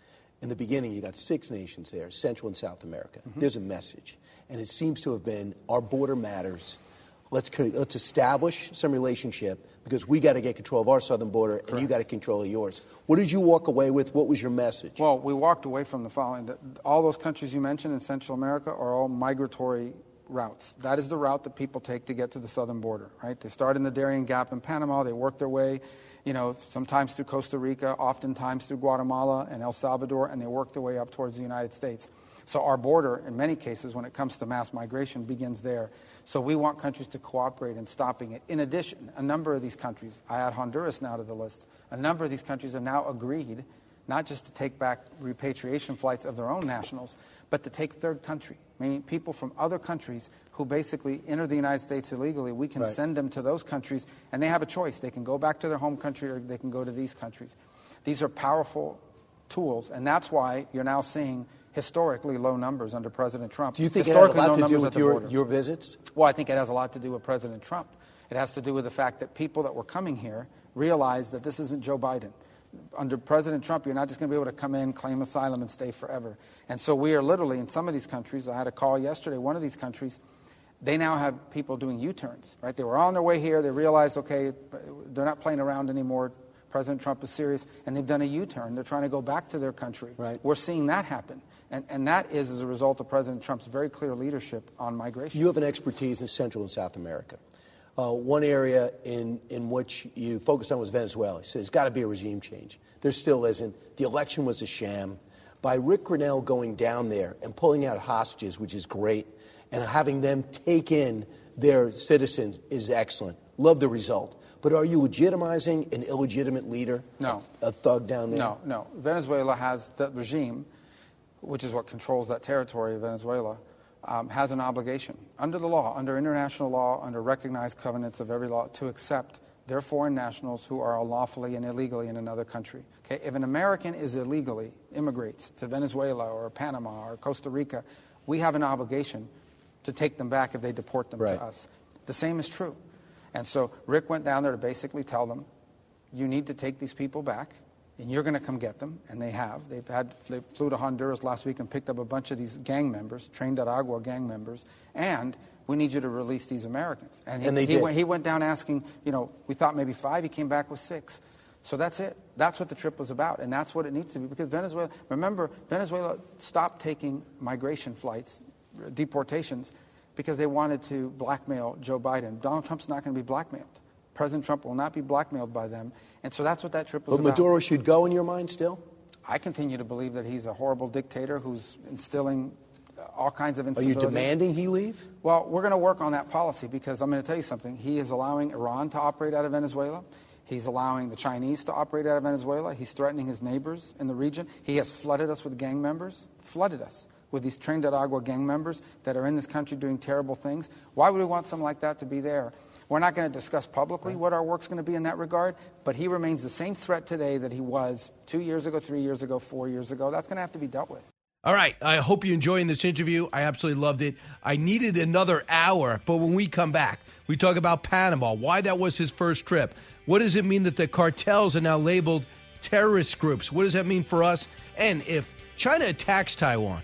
In the beginning, you got six nations there, Central and South America. Mm-hmm. There's a message, and it seems to have been our border matters. Let's let's establish some relationship because we got to get control of our southern border, Correct. And you got to control yours. What did you walk away with? What was your message? Well, we walked away from the following: that all those countries you mentioned in Central America are all migratory routes. That is the route that people take to get to the southern border. Right? They start in the Darien Gap in Panama. They work their way, you know, sometimes through Costa Rica, oftentimes through Guatemala and El Salvador, and they work their way up towards the United States. So our border, in many cases, when it comes to mass migration, begins there. So we want countries to cooperate in stopping it. In addition, a number of these countries, I add Honduras now to the list, a number of these countries have now agreed not just to take back repatriation flights of their own nationals, but to take third country, meaning people from other countries who basically enter the United States illegally. We can right. send them to those countries, and they have a choice. They can go back to their home country or they can go to these countries. These are powerful tools, and that's why you're now seeing historically low numbers under President Trump. Do you think it has a lot to do with your, border. your visits? Well, I think it has a lot to do with President Trump. It has to do with the fact that people that were coming here realized that this isn't Joe Biden. Under President Trump, you're not just going to be able to come in, claim asylum, and stay forever. And so we are literally, in some of these countries, I had a call yesterday, one of these countries, they now have people doing U-turns, right? They were on their way here, they realized, okay, they're not playing around anymore, President Trump is serious, and they've done a U-turn. They're trying to go back to their country. Right. We're seeing that happen. And, and that is as a result of President Trump's very clear leadership on migration. You have an expertise in Central and South America. Uh, one area in, in which you focused on was Venezuela. You said there's got to be a regime change. There still isn't. The election was a sham. By Rick Grenell going down there and pulling out hostages, which is great, and having them take in their citizens is excellent. Love the result. But are you legitimizing an illegitimate leader? No. A, a thug down there? No, no. Venezuela has, the regime, which is what controls that territory of Venezuela, um, has an obligation under the law, under international law, under recognized covenants of every law, to accept their foreign nationals who are unlawfully and illegally in another country. Okay? If an American is illegally immigrates to Venezuela or Panama or Costa Rica, we have an obligation to take them back if they deport them right. to us. The same is true. And so Rick went down there to basically tell them, you need to take these people back, and you're going to come get them, and they have. They've had, they flew to Honduras last week and picked up a bunch of these gang members, Train de Aragua gang members, and we need you to release these Americans. And he, and they he, did. Went, he went down asking, you know, we thought maybe five, he came back with six. So that's it. That's what the trip was about, and that's what it needs to be, because Venezuela, remember, Venezuela stopped taking migration flights, deportations, because they wanted to blackmail Joe Biden. Donald Trump's not going to be blackmailed. President Trump will not be blackmailed by them. And so that's what that trip was but about. But Maduro should go in your mind still? I continue to believe that he's a horrible dictator who's instilling all kinds of instability. Are you demanding he leave? Well, we're going to work on that policy because I'm going to tell you something. He is allowing Iran to operate out of Venezuela. He's allowing the Chinese to operate out of Venezuela. He's threatening his neighbors in the region. He has flooded us with gang members, flooded us with these Train de Aragua gang members that are in this country doing terrible things. Why would we want something like that to be there? We're not going to discuss publicly right. what our work's going to be in that regard, but he remains the same threat today that he was two years ago, three years ago, four years ago. That's going to have to be dealt with. All right. I hope you're enjoying this interview. I absolutely loved it. I needed another hour, but when we come back, we talk about Panama, why that was his first trip. What does it mean that the cartels are now labeled terrorist groups? What does that mean for us? And if China attacks Taiwan,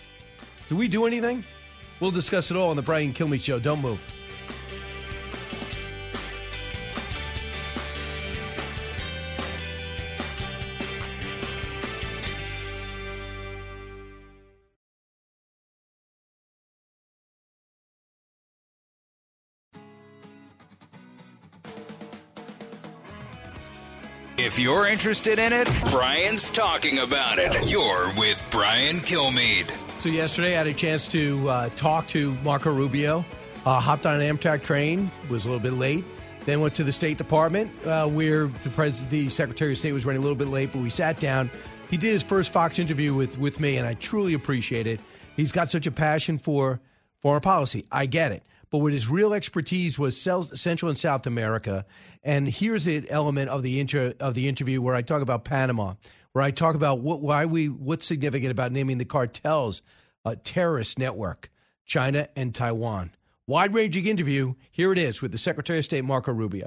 do we do anything? We'll discuss it all on the Brian Kilmeade Show. Don't move. If you're interested in it, Brian's talking about it. You're with Brian Kilmeade. So yesterday I had a chance to uh, talk to Marco Rubio. Uh, hopped on an Amtrak train, was a little bit late. Then went to the State Department uh, where the, pres- the Secretary of State was running a little bit late, but we sat down. He did his first Fox interview with, with me, and I truly appreciate it. He's got such a passion for foreign policy. I get it. But what his real expertise was Central and South America. And here's an element of the inter, of the interview where I talk about Panama, where I talk about what, why we what's significant about naming the cartels a terrorist network, China and Taiwan. Wide-ranging interview. Here it is with the Secretary of State, Marco Rubio.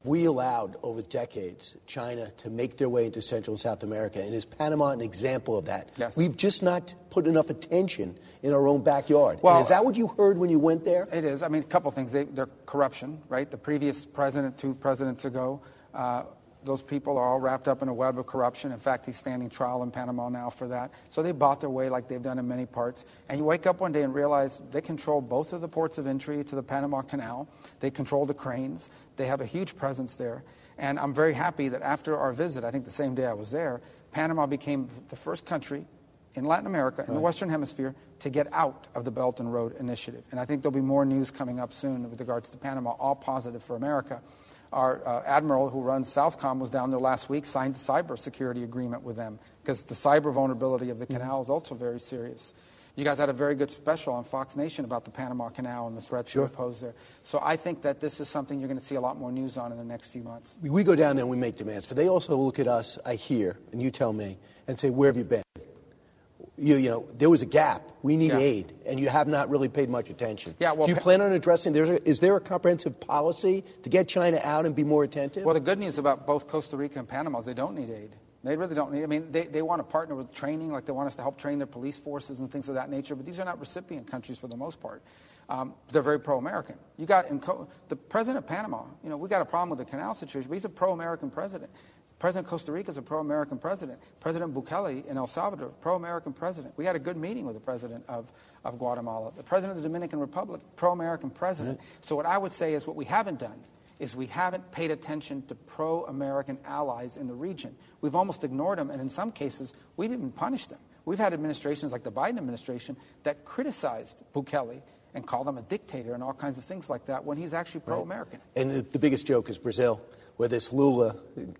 we allowed over decades China to make their way into Central and South America, and is Panama an example of that? Yes. We've just not put enough attention in our own backyard. Well, and is that what you heard when you went there? It is. I mean, a couple things. They, they're corruption, right? The previous president, two presidents ago, uh, those people are all wrapped up in a web of corruption. In fact, he's standing trial in Panama now for that. So they bought their way like they've done in many parts. And you wake up one day and realize they control both of the ports of entry to the Panama Canal. They control the cranes. They have a huge presence there. And I'm very happy that after our visit, I think the same day I was there, Panama became the first country in Latin America, in right. the Western Hemisphere, to get out of the Belt and Road Initiative. And I think there'll be more news coming up soon with regards to Panama, all positive for America. Our uh, admiral who runs Southcom was down there last week, signed a cyber security agreement with them, because the cyber vulnerability of the mm-hmm. canal is also very serious. You guys had a very good special on Fox Nation about the Panama Canal and the threats sure. that are posed there. So I think that this is something you're going to see a lot more news on in the next few months. We go down there and we make demands, but they also look at us, I hear, and you tell me, and say, where have you been? You, you know, there was a gap. We need yeah. aid, and you have not really paid much attention. Yeah, well, do you plan on addressing, there's a, is there a comprehensive policy to get China out and be more attentive? Well, the good news about both Costa Rica and Panama is they don't need aid. They really don't need, I mean, they, they want to partner with training, like they want us to help train their police forces and things of that nature, but these are not recipient countries for the most part. Um, they're very pro-American. You got, in Co- the president of Panama, you know, we got a problem with the canal situation, but he's a pro-American president. President of Costa Rica is a pro-American president. President Bukele in El Salvador, pro-American president. We had a good meeting with the president of, of Guatemala. The president of the Dominican Republic, pro-American president. Mm-hmm. So what I would say is what we haven't done is we haven't paid attention to pro-American allies in the region. We've almost ignored them, and in some cases, we've even punished them. We've had administrations like the Biden administration that criticized Bukele and called him a dictator and all kinds of things like that when he's actually pro-American. Right. And the, the biggest joke is Brazil, where this Lula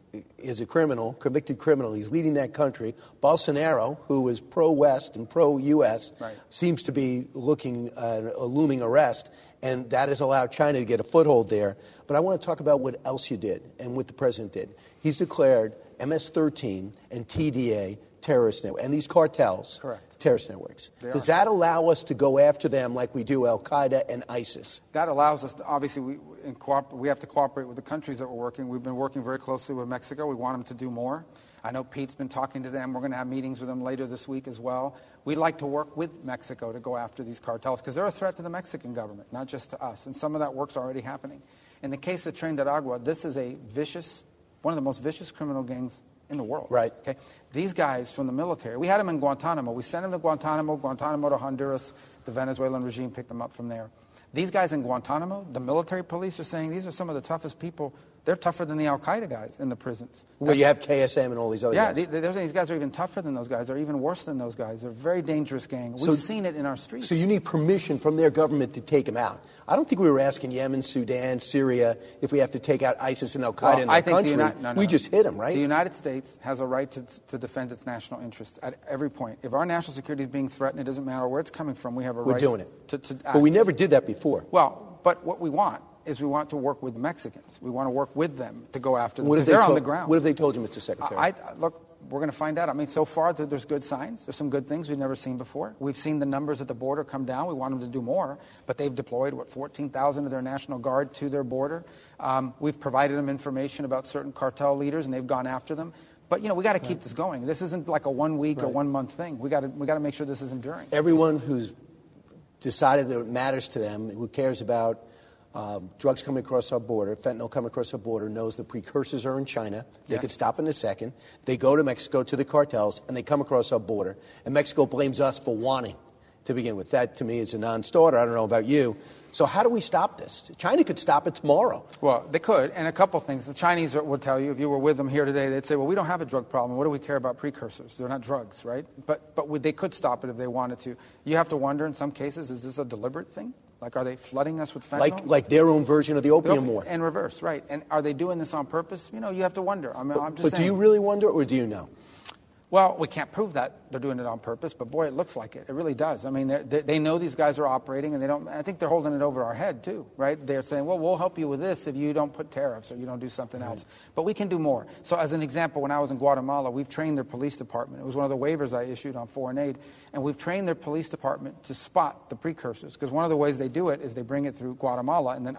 is a criminal, convicted criminal. He's leading that country. Bolsonaro, who is pro-West and pro-U S, right. seems to be looking at a looming arrest, and that has allowed China to get a foothold there. But I want to talk about what else you did and what the president did. He's declared M S thirteen and T D A terrorist networks, and these cartels, correct, terrorist networks. They Does are. that allow us to go after them like we do Al-Qaeda and ISIS? That allows us to, obviously, we, in cooper- we have to cooperate with the countries that we're working. We've been working very closely with Mexico. We want them to do more. I know Pete's been talking to them. We're going to have meetings with them later this week as well. We'd like to work with Mexico to go after these cartels because they're a threat to the Mexican government, not just to us. And some of that work's already happening. In the case of Tren de Aragua, this is a vicious, one of the most vicious criminal gangs in the world. Right. Okay. These guys from the military, we had them in Guantanamo. We sent them to Guantanamo, Guantanamo to Honduras. The Venezuelan regime picked them up from there. These guys in Guantanamo, the military police are saying these are some of the toughest people. They're tougher than the Al-Qaeda guys in the prisons. Well, you have K S M and all these other yeah, guys. Yeah, these guys are even tougher than those guys. They're even worse than those guys. They're a very dangerous gang. We've so, seen it in our streets. So you need permission from their government to take them out. I don't think we were asking Yemen, Sudan, Syria if we have to take out ISIS and Al-Qaeda well, in their I think country. The Uni- no, no, we no. just hit them, right? The United States has a right to, to defend its national interests at every point. If our national security is being threatened, it doesn't matter where it's coming from. We have a we're right doing it. to, to act. But we never did that before. Well, but what we want is we want to work with the Mexicans. We want to work with them to go after them because they're told, on the ground. What have they told you, Mister Secretary? I, I, look, we're going to find out. I mean, so far there's good signs. There's some good things we've never seen before. We've seen the numbers at the border come down. We want them to do more, but they've deployed, what, fourteen thousand of their National Guard to their border. Um, we've provided them information about certain cartel leaders, and they've gone after them. But, you know, we got to keep right. this going. This isn't like a one-week right. or one-month thing. We got to we got to make sure this is enduring. Everyone who's decided that it matters to them, who cares about Um, drugs coming across our border, fentanyl coming across our border, knows the precursors are in China. They yes. could stop in a second. They go to Mexico, to the cartels, and they come across our border. And Mexico blames us for wanting to begin with. That, to me, is a non-starter. I don't know about you. So how do we stop this? China could stop it tomorrow. Well, they could. And a couple things. The Chinese would tell you, if you were with them here today, they'd say, well, we don't have a drug problem. What do we care about precursors? They're not drugs, right? But, but would, they could stop it if they wanted to. You have to wonder, in some cases, is this a deliberate thing? Like, are they flooding us with fentanyl? Like, like their own version of the opium war. And reverse, right. And are they doing this on purpose? You know, you have to wonder. I mean, but, I'm just but saying. do you really wonder, or do you know? Well, we can't prove that they're doing it on purpose, but boy, it looks like it. It really does. I mean, they, they know these guys are operating, and they don't. I think they're holding it over our head too, right? They're saying, "Well, we'll help you with this if you don't put tariffs or you don't do something right. else." But we can do more. So, as an example, when I was in Guatemala, we've trained their police department. It was one of the waivers I issued on foreign aid, and we've trained their police department to spot the precursors. Because one of the ways they do it is they bring it through Guatemala and then up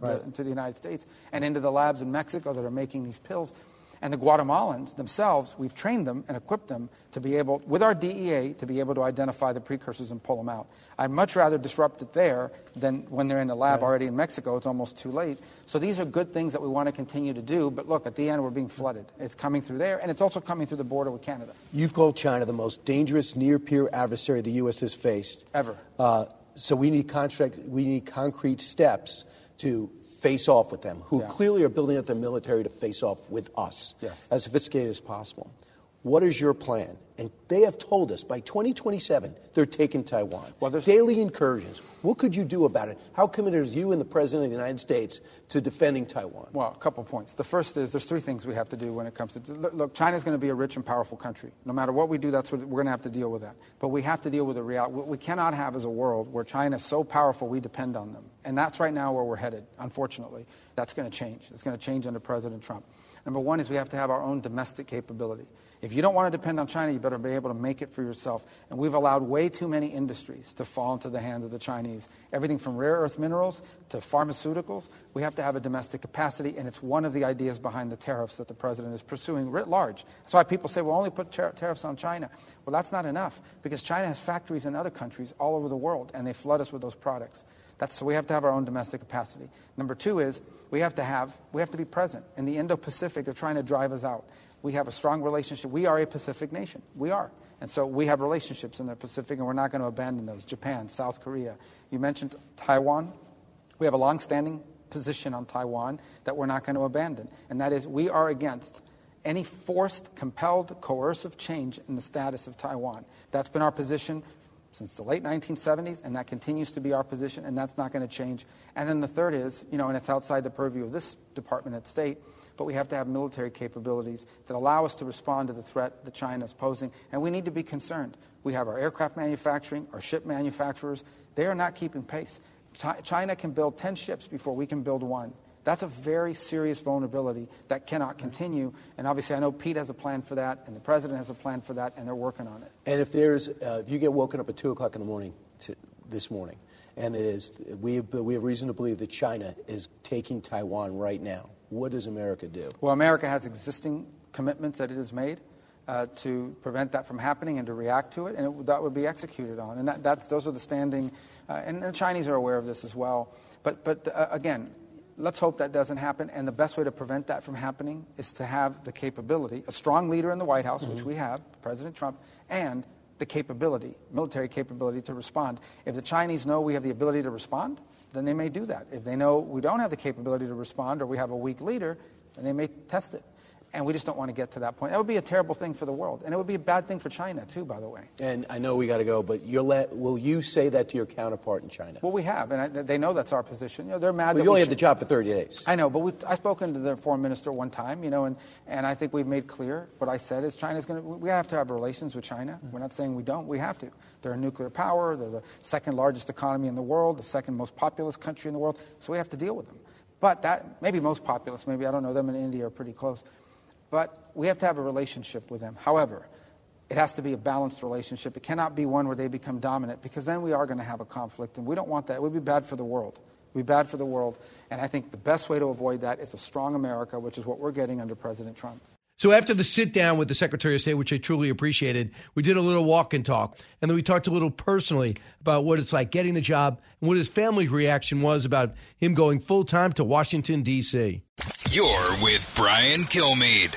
right. the, into the United States and into the labs in Mexico that are making these pills. And the Guatemalans themselves, we've trained them and equipped them to be able, with our D E A, to be able to identify the precursors and pull them out. I'd much rather disrupt it there than when they're in the lab right. already in Mexico. It's almost too late. So these are good things that we want to continue to do. But look, at the end, we're being flooded. It's coming through there, and it's also coming through the border with Canada. You've called China the most dangerous near-peer adversary the U S has faced. Ever. Uh, so we need, contract, we need concrete steps to face off with them, who yeah. clearly are building up their military to face off with us, yes. as sophisticated as possible. What is your plan? And they have told us by twenty twenty-seven they're taking Taiwan. Well, there's daily incursions. What could you do about it? How committed are you and the President of the United States to defending Taiwan? Well, a couple points. The first is there's three things we have to do when it comes to... Look, China's going to be a rich and powerful country. No matter what we do, that's what we're going to have to deal with that. But we have to deal with the reality. What we cannot have is a world where China is so powerful we depend on them. And that's right now where we're headed, unfortunately. That's going to change. It's going to change under President Trump. Number one is we have to have our own domestic capability. If you don't want to depend on China, you better be able to make it for yourself. And we've allowed way too many industries to fall into the hands of the Chinese. Everything from rare earth minerals to pharmaceuticals, we have to have a domestic capacity, and it's one of the ideas behind the tariffs that the president is pursuing writ large. That's why people say, well, only put tar- tariffs on China. Well, that's not enough, because China has factories in other countries all over the world, and they flood us with those products. That's, so we have to have our own domestic capacity. Number two is we have to have we have to be present. In the Indo-Pacific, they're trying to drive us out. We have a strong relationship. We are a Pacific nation. We are. And so we have relationships in the Pacific, and we're not going to abandon those. Japan, South Korea. You mentioned Taiwan. We have a long-standing position on Taiwan that we're not going to abandon, and that is we are against any forced, compelled, coercive change in the status of Taiwan. That's been our position since the late nineteen seventies, and that continues to be our position, and that's not going to change. And then the third is, you know, and it's outside the purview of this Department of State, but we have to have military capabilities that allow us to respond to the threat that China is posing, and we need to be concerned. We have our aircraft manufacturing, our ship manufacturers. They are not keeping pace. China can build ten ships before we can build one. That's a very serious vulnerability that cannot continue. And obviously, I know Pete has a plan for that, and the president has a plan for that, and they're working on it. And if there's, uh, if you get woken up at two o'clock in the morning to, this morning, and it is, we have, we have reason to believe that China is taking Taiwan right now, what does America do? Well, America has existing commitments that it has made uh, to prevent that from happening and to react to it, and it, that would be executed on. And that, that's those are the standing, uh, and the Chinese are aware of this as well. But, but uh, again. Let's hope that doesn't happen, and the best way to prevent that from happening is to have the capability, a strong leader in the White House, mm-hmm. which we have, President Trump, and the capability, military capability to respond. If the Chinese know we have the ability to respond, then they may do that. If they know we don't have the capability to respond or we have a weak leader, then they may test it. And we just don't want to get to that point. That would be a terrible thing for the world. And it would be a bad thing for China, too, by the way. And I know we got to go, but you'll let, will you say that to your counterpart in China? Well, we have, and I, they know that's our position. You know, they're mad well, that you only we have should... the job for thirty days. I know, but we've, I've spoken to their foreign minister one time, you know, and, and I think we've made clear what I said is China's going to, we have to have relations with China. Mm-hmm. We're not saying we don't. We have to. They're a nuclear power. They're the second largest economy in the world, the second most populous country in the world. So we have to deal with them. But that, maybe most populous, maybe, I don't know, them and India are pretty close. But we have to have a relationship with them. However, it has to be a balanced relationship. It cannot be one where they become dominant, because then we are going to have a conflict, and we don't want that. It would be bad for the world. It would be bad for the world. And I think the best way to avoid that is a strong America, which is what we're getting under President Trump. So after the sit down with the Secretary of State, which I truly appreciated, we did a little walk and talk. And then we talked a little personally about what it's like getting the job and what his family's reaction was about him going full time to Washington, D C You're with Brian Kilmeade.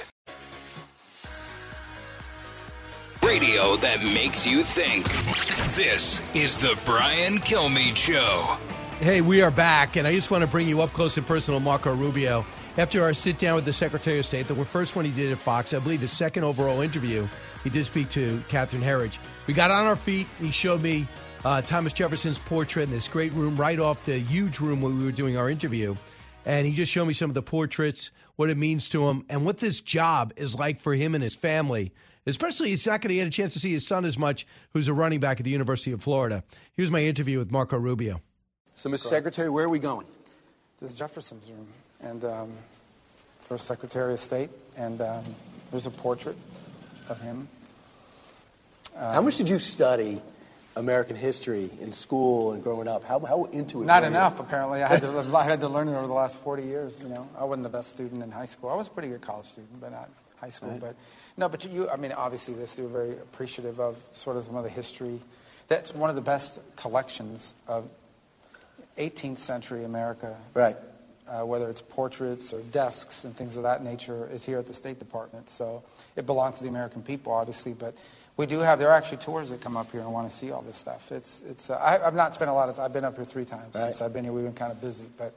Radio that makes you think. This is the Brian Kilmeade Show. Hey, we are back, and I just want to bring you up close and personal, Marco Rubio. After our sit down with the Secretary of State, the first one he did at Fox, I believe his second overall interview, he did speak to Catherine Herridge. We got on our feet. He showed me uh, Thomas Jefferson's portrait in this great room right off the huge room where we were doing our interview. And he just showed me some of the portraits, what it means to him, and what this job is like for him and his family. Especially, he's not going to get a chance to see his son as much, who's a running back at the University of Florida. Here's my interview with Marco Rubio. So, Mister Secretary, where are we going? This is Jefferson's room, and um, first Secretary of State, and um, there's a portrait of him. Um, How much did you study American history in school and growing up? How, how into it? Not were enough, you? apparently. I had to I had to learn it over the last forty years. You know, I wasn't the best student in high school. I was a pretty good college student, but not high school. Right. But no, but you, I mean, obviously, this you're very appreciative of sort of some of the history. That's one of the best collections of eighteenth century America. Right. Uh, whether it's portraits or desks and things of that nature, is here at the State Department. So it belongs to the American people, obviously, but we do have, there are actually tours that come up here and want to see all this stuff. It's, it's. Uh, I, I've not spent a lot of, I've been up here three times right. since I've been here. We've been kind of busy, but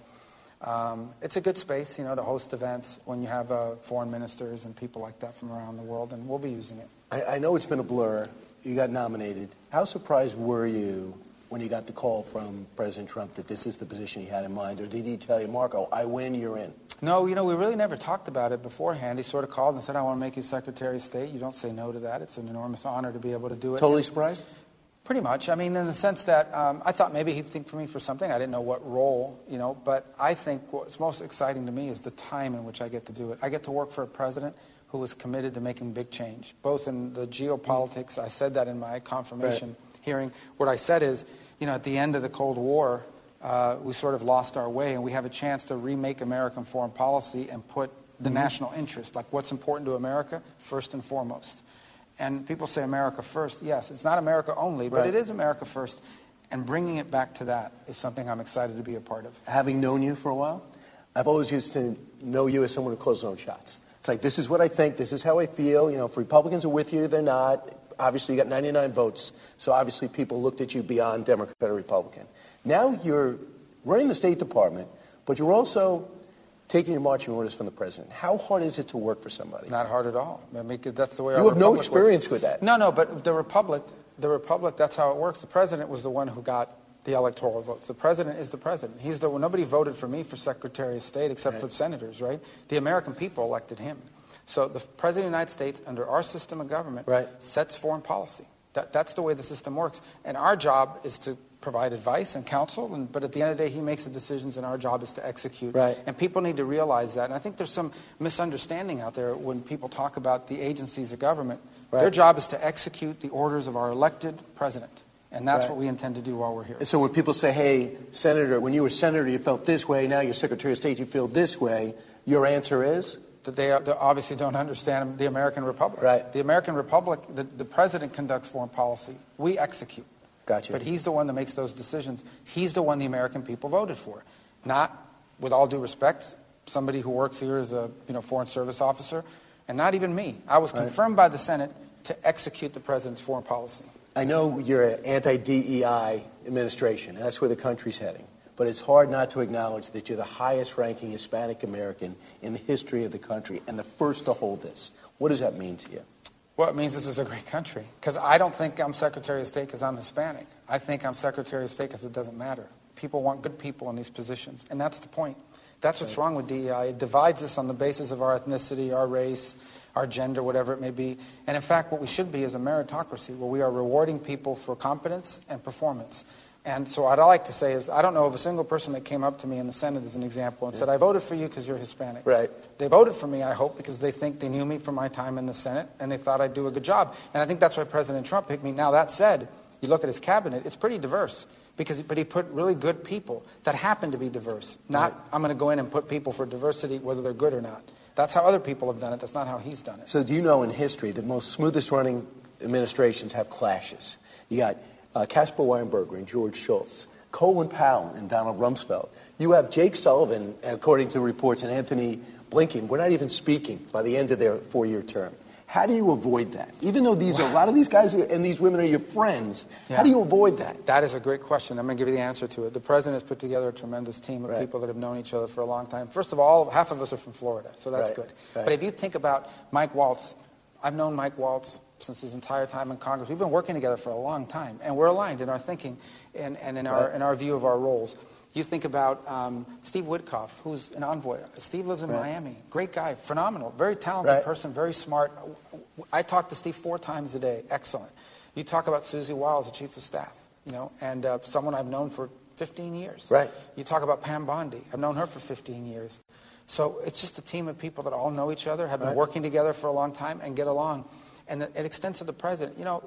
um, it's a good space, you know, to host events when you have uh, foreign ministers and people like that from around the world, and we'll be using it. I, I know it's been a blur. You got nominated. How surprised were you when you got the call from President Trump that this is the position he had in mind? Or did he tell you, Marco, I win, you're in? No, you know, we really never talked about it beforehand. He sort of called and said, I want to make you Secretary of State. You don't say no to that. It's an enormous honor to be able to do it. Totally surprised? Pretty much. I mean, in the sense that um, I thought maybe he'd think for me for something. I didn't know what role, you know, but I think what's most exciting to me is the time in which I get to do it. I get to work for a president who is committed to making big change, both in the geopolitics. I said that in my confirmation right. hearing. What I said is, you know, at the end of the Cold War, uh, we sort of lost our way, and we have a chance to remake American foreign policy and put the mm-hmm. national interest, like what's important to America, first and foremost. And people say America first. Yes, it's not America only, but right. it is America first. And bringing it back to that is something I'm excited to be a part of. Having known you for a while, I've always used to know you as someone who calls his own shots. It's like, this is what I think, this is how I feel. You know, if Republicans are with you, they're not. Obviously, you got ninety-nine votes, so obviously people looked at you beyond Democrat or Republican. Now you're running the State Department, but you're also taking your marching orders from the president. How hard is it to work for somebody? Not hard at all. I mean, that's the way you our have no Republic experience works. with that. No, no, but the Republic, the Republic, that's how it works. The president was the one who got the electoral votes. The president is the president. He's the nobody voted for me for Secretary of State except right. for the senators, right? The American people elected him. So the President of the United States, under our system of government, right. sets foreign policy. That, that's the way the system works. And our job is to provide advice and counsel, and, but at the end of the day, he makes the decisions, and our job is to execute. Right. And people need to realize that. And I think there's some misunderstanding out there when people talk about the agencies of government. Right. Their job is to execute the orders of our elected president. And that's right. what we intend to do while we're here. So when people say, hey, Senator, when you were Senator, you felt this way, now you're Secretary of State, you feel this way, your answer is? That they, they obviously don't understand the American Republic. Right. The American Republic, the, the president conducts foreign policy. We execute. Gotcha. But he's the one that makes those decisions. He's the one the American people voted for. Not, with all due respect, somebody who works here as a you know foreign service officer, and not even me. I was right. confirmed by the Senate to execute the president's foreign policy. I know you're an anti-D E I administration, and that's where the country's heading. But it's hard not to acknowledge that you're the highest-ranking Hispanic American in the history of the country and the first to hold this. What does that mean to you? Well, it means this is a great country. Because I don't think I'm Secretary of State because I'm Hispanic. I think I'm Secretary of State because it doesn't matter. People want good people in these positions, and that's the point. That's what's wrong with D E I. It divides us on the basis of our ethnicity, our race, our gender, whatever it may be. And in fact, what we should be is a meritocracy where we are rewarding people for competence and performance. And so what I like to say is, I don't know of a single person that came up to me in the Senate as an example and yeah. said, I voted for you because you're Hispanic. Right. They voted for me, I hope, because they think they knew me from my time in the Senate, and they thought I'd do a good job. And I think that's why President Trump picked me. Now, that said, you look at his cabinet, it's pretty diverse. Because, but he put really good people that happen to be diverse. Not, right. I'm going to go in and put people for diversity, whether they're good or not. That's how other people have done it. That's not how he's done it. So do you know in history the most smoothest running administrations have clashes? You got uh, Caspar Weinberger and George Shultz, Colin Powell and Donald Rumsfeld. You have Jake Sullivan, according to reports, and Anthony Blinken. We're not even speaking by the end of their four-year term. How do you avoid that? Even though these are, a lot of these guys and these women are your friends, yeah. how do you avoid that? That is a great question. I'm going to give you the answer to it. The president has put together a tremendous team of right. people that have known each other for a long time. First of all, half of us are from Florida, so that's right. good. Right. But if you think about Mike Waltz, I've known Mike Waltz since his entire time in Congress. We've been working together for a long time, and we're aligned in our thinking and, and in, our, right. in our view of our roles. You think about um, Steve Witkoff, who's an envoy. Steve lives in right. Miami. Great guy, phenomenal, very talented right. person, very smart. I talk to Steve four times a day. Excellent. You talk about Susie Wiles, the chief of staff, you know, and uh, someone I've known for fifteen years. Right. You talk about Pam Bondi. I've known her for fifteen years. So it's just a team of people that all know each other, have been right. working together for a long time, and get along. And it extends to the president. You know,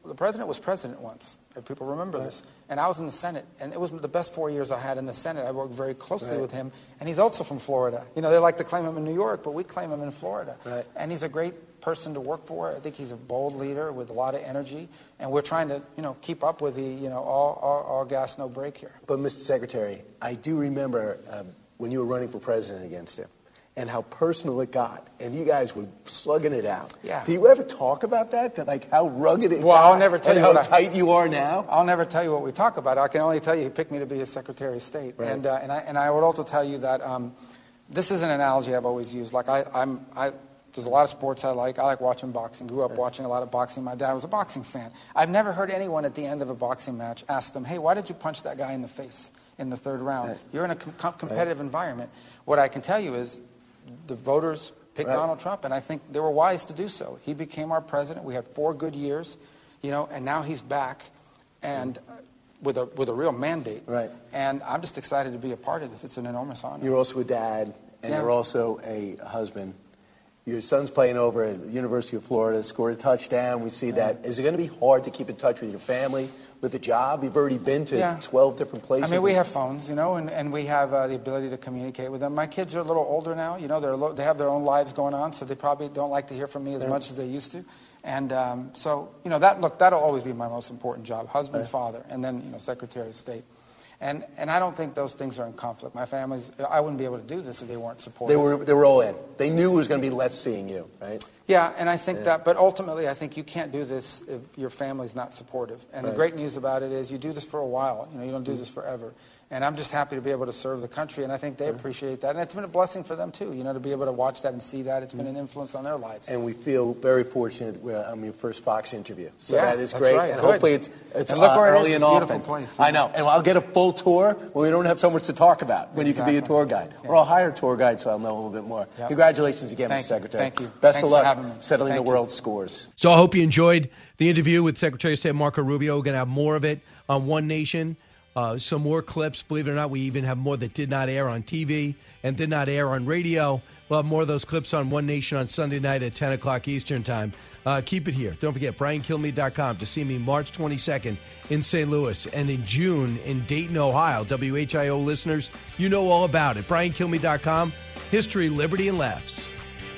the president was president once. If people remember right. this. And I was in the Senate, and it was the best four years I had in the Senate. I worked very closely right. with him, and he's also from Florida. You know, they like to claim him in New York, but we claim him in Florida. Right. And he's a great person to work for. I think he's a bold leader with a lot of energy, and we're trying to, you know, keep up with the, you know, all, all, all gas, no break here. But, Mister Secretary, I do remember um, when you were running for president against him, and how personal it got, and you guys were slugging it out. Yeah. Do you ever talk about that? That like how rugged it well, got, I'll never tell and you how what tight I, you are now? I'll never tell you what we talk about. I can only tell you he picked me to be his Secretary of State. Right. And uh, and I and I would also tell you that um, this is an analogy I've always used. Like I I'm I. There's a lot of sports I like. I like watching boxing. Grew up right. watching a lot of boxing. My dad was a boxing fan. I've never heard anyone at the end of a boxing match ask them, "Hey, why did you punch that guy in the face in the third round?" Right. You're in a com- competitive right. environment. What I can tell you is, the voters picked right. Donald Trump, and I think they were wise to do so. He became our president. We had four good years, you know, and now he's back, and uh, with a with a real mandate. Right. And I'm just excited to be a part of this. It's an enormous honor. You're also a dad, and yeah. you're also a husband. Your son's playing over at the University of Florida, scored a touchdown. We see yeah. that. Is it going to be hard to keep in touch with your family, with the job? You've already been to yeah. twelve different places. I mean, we have phones, you know, and, and we have uh, the ability to communicate with them. My kids are a little older now. You know, they're lo- they have their own lives going on, so they probably don't like to hear from me as right. much as they used to. And um, so, you know, that look, that'll always be my most important job, husband, right. father, and then, you know, Secretary of State. And and I don't think those things are in conflict. My family's, I wouldn't be able to do this if they weren't supportive. They were they were all in. They knew it was going to be less seeing you, right? Yeah, and I think yeah. that, but ultimately I think you can't do this if your family's not supportive. And right. the great news about it is you do this for a while. You know, you don't do mm-hmm. this forever. And I'm just happy to be able to serve the country, and I think they appreciate that. And it's been a blessing for them, too, you know, to be able to watch that and see that. It's been an influence on their lives. And we feel very fortunate we're on your first Fox interview. So yeah, that is great. Right. And Good. hopefully it's, it's and look uh, where it early is. and It's a often. beautiful place. I know. And I'll get a full tour when we don't have so much to talk about, when exactly. you can be a tour guide. Yeah. Or I'll hire a tour guide so I'll know a little bit more. Yep. Congratulations again, Thank Mister Secretary. Thank you. Best Thanks of luck for having me. settling Thank the you. world scores. So I hope you enjoyed the interview with Secretary of State Marco Rubio. We're going to have more of it on One Nation. Uh, some more clips. Believe it or not, we even have more that did not air on T V and did not air on radio. We'll have more of those clips on One Nation on Sunday night at ten o'clock Eastern Time. Uh, keep it here. Don't forget, brian kilmeade dot com to see me March twenty-second in Saint Louis and in June in Dayton, Ohio. W H I O listeners, you know all about it. brian kilmeade dot com. History, liberty, and laughs.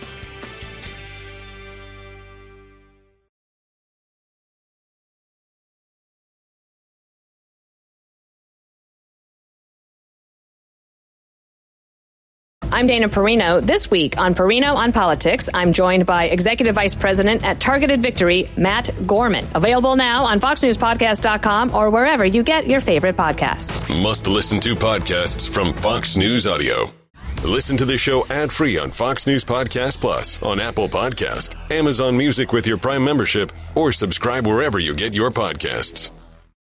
I'm Dana Perino. This week on Perino on Politics, I'm joined by Executive Vice President at Targeted Victory, Matt Gorman. Available now on fox news podcast dot com or wherever you get your favorite podcasts. Must listen to podcasts from Fox News Audio. Listen to the show ad-free on Fox News Podcast Plus, on Apple Podcast, Amazon Music with your Prime membership, or subscribe wherever you get your podcasts.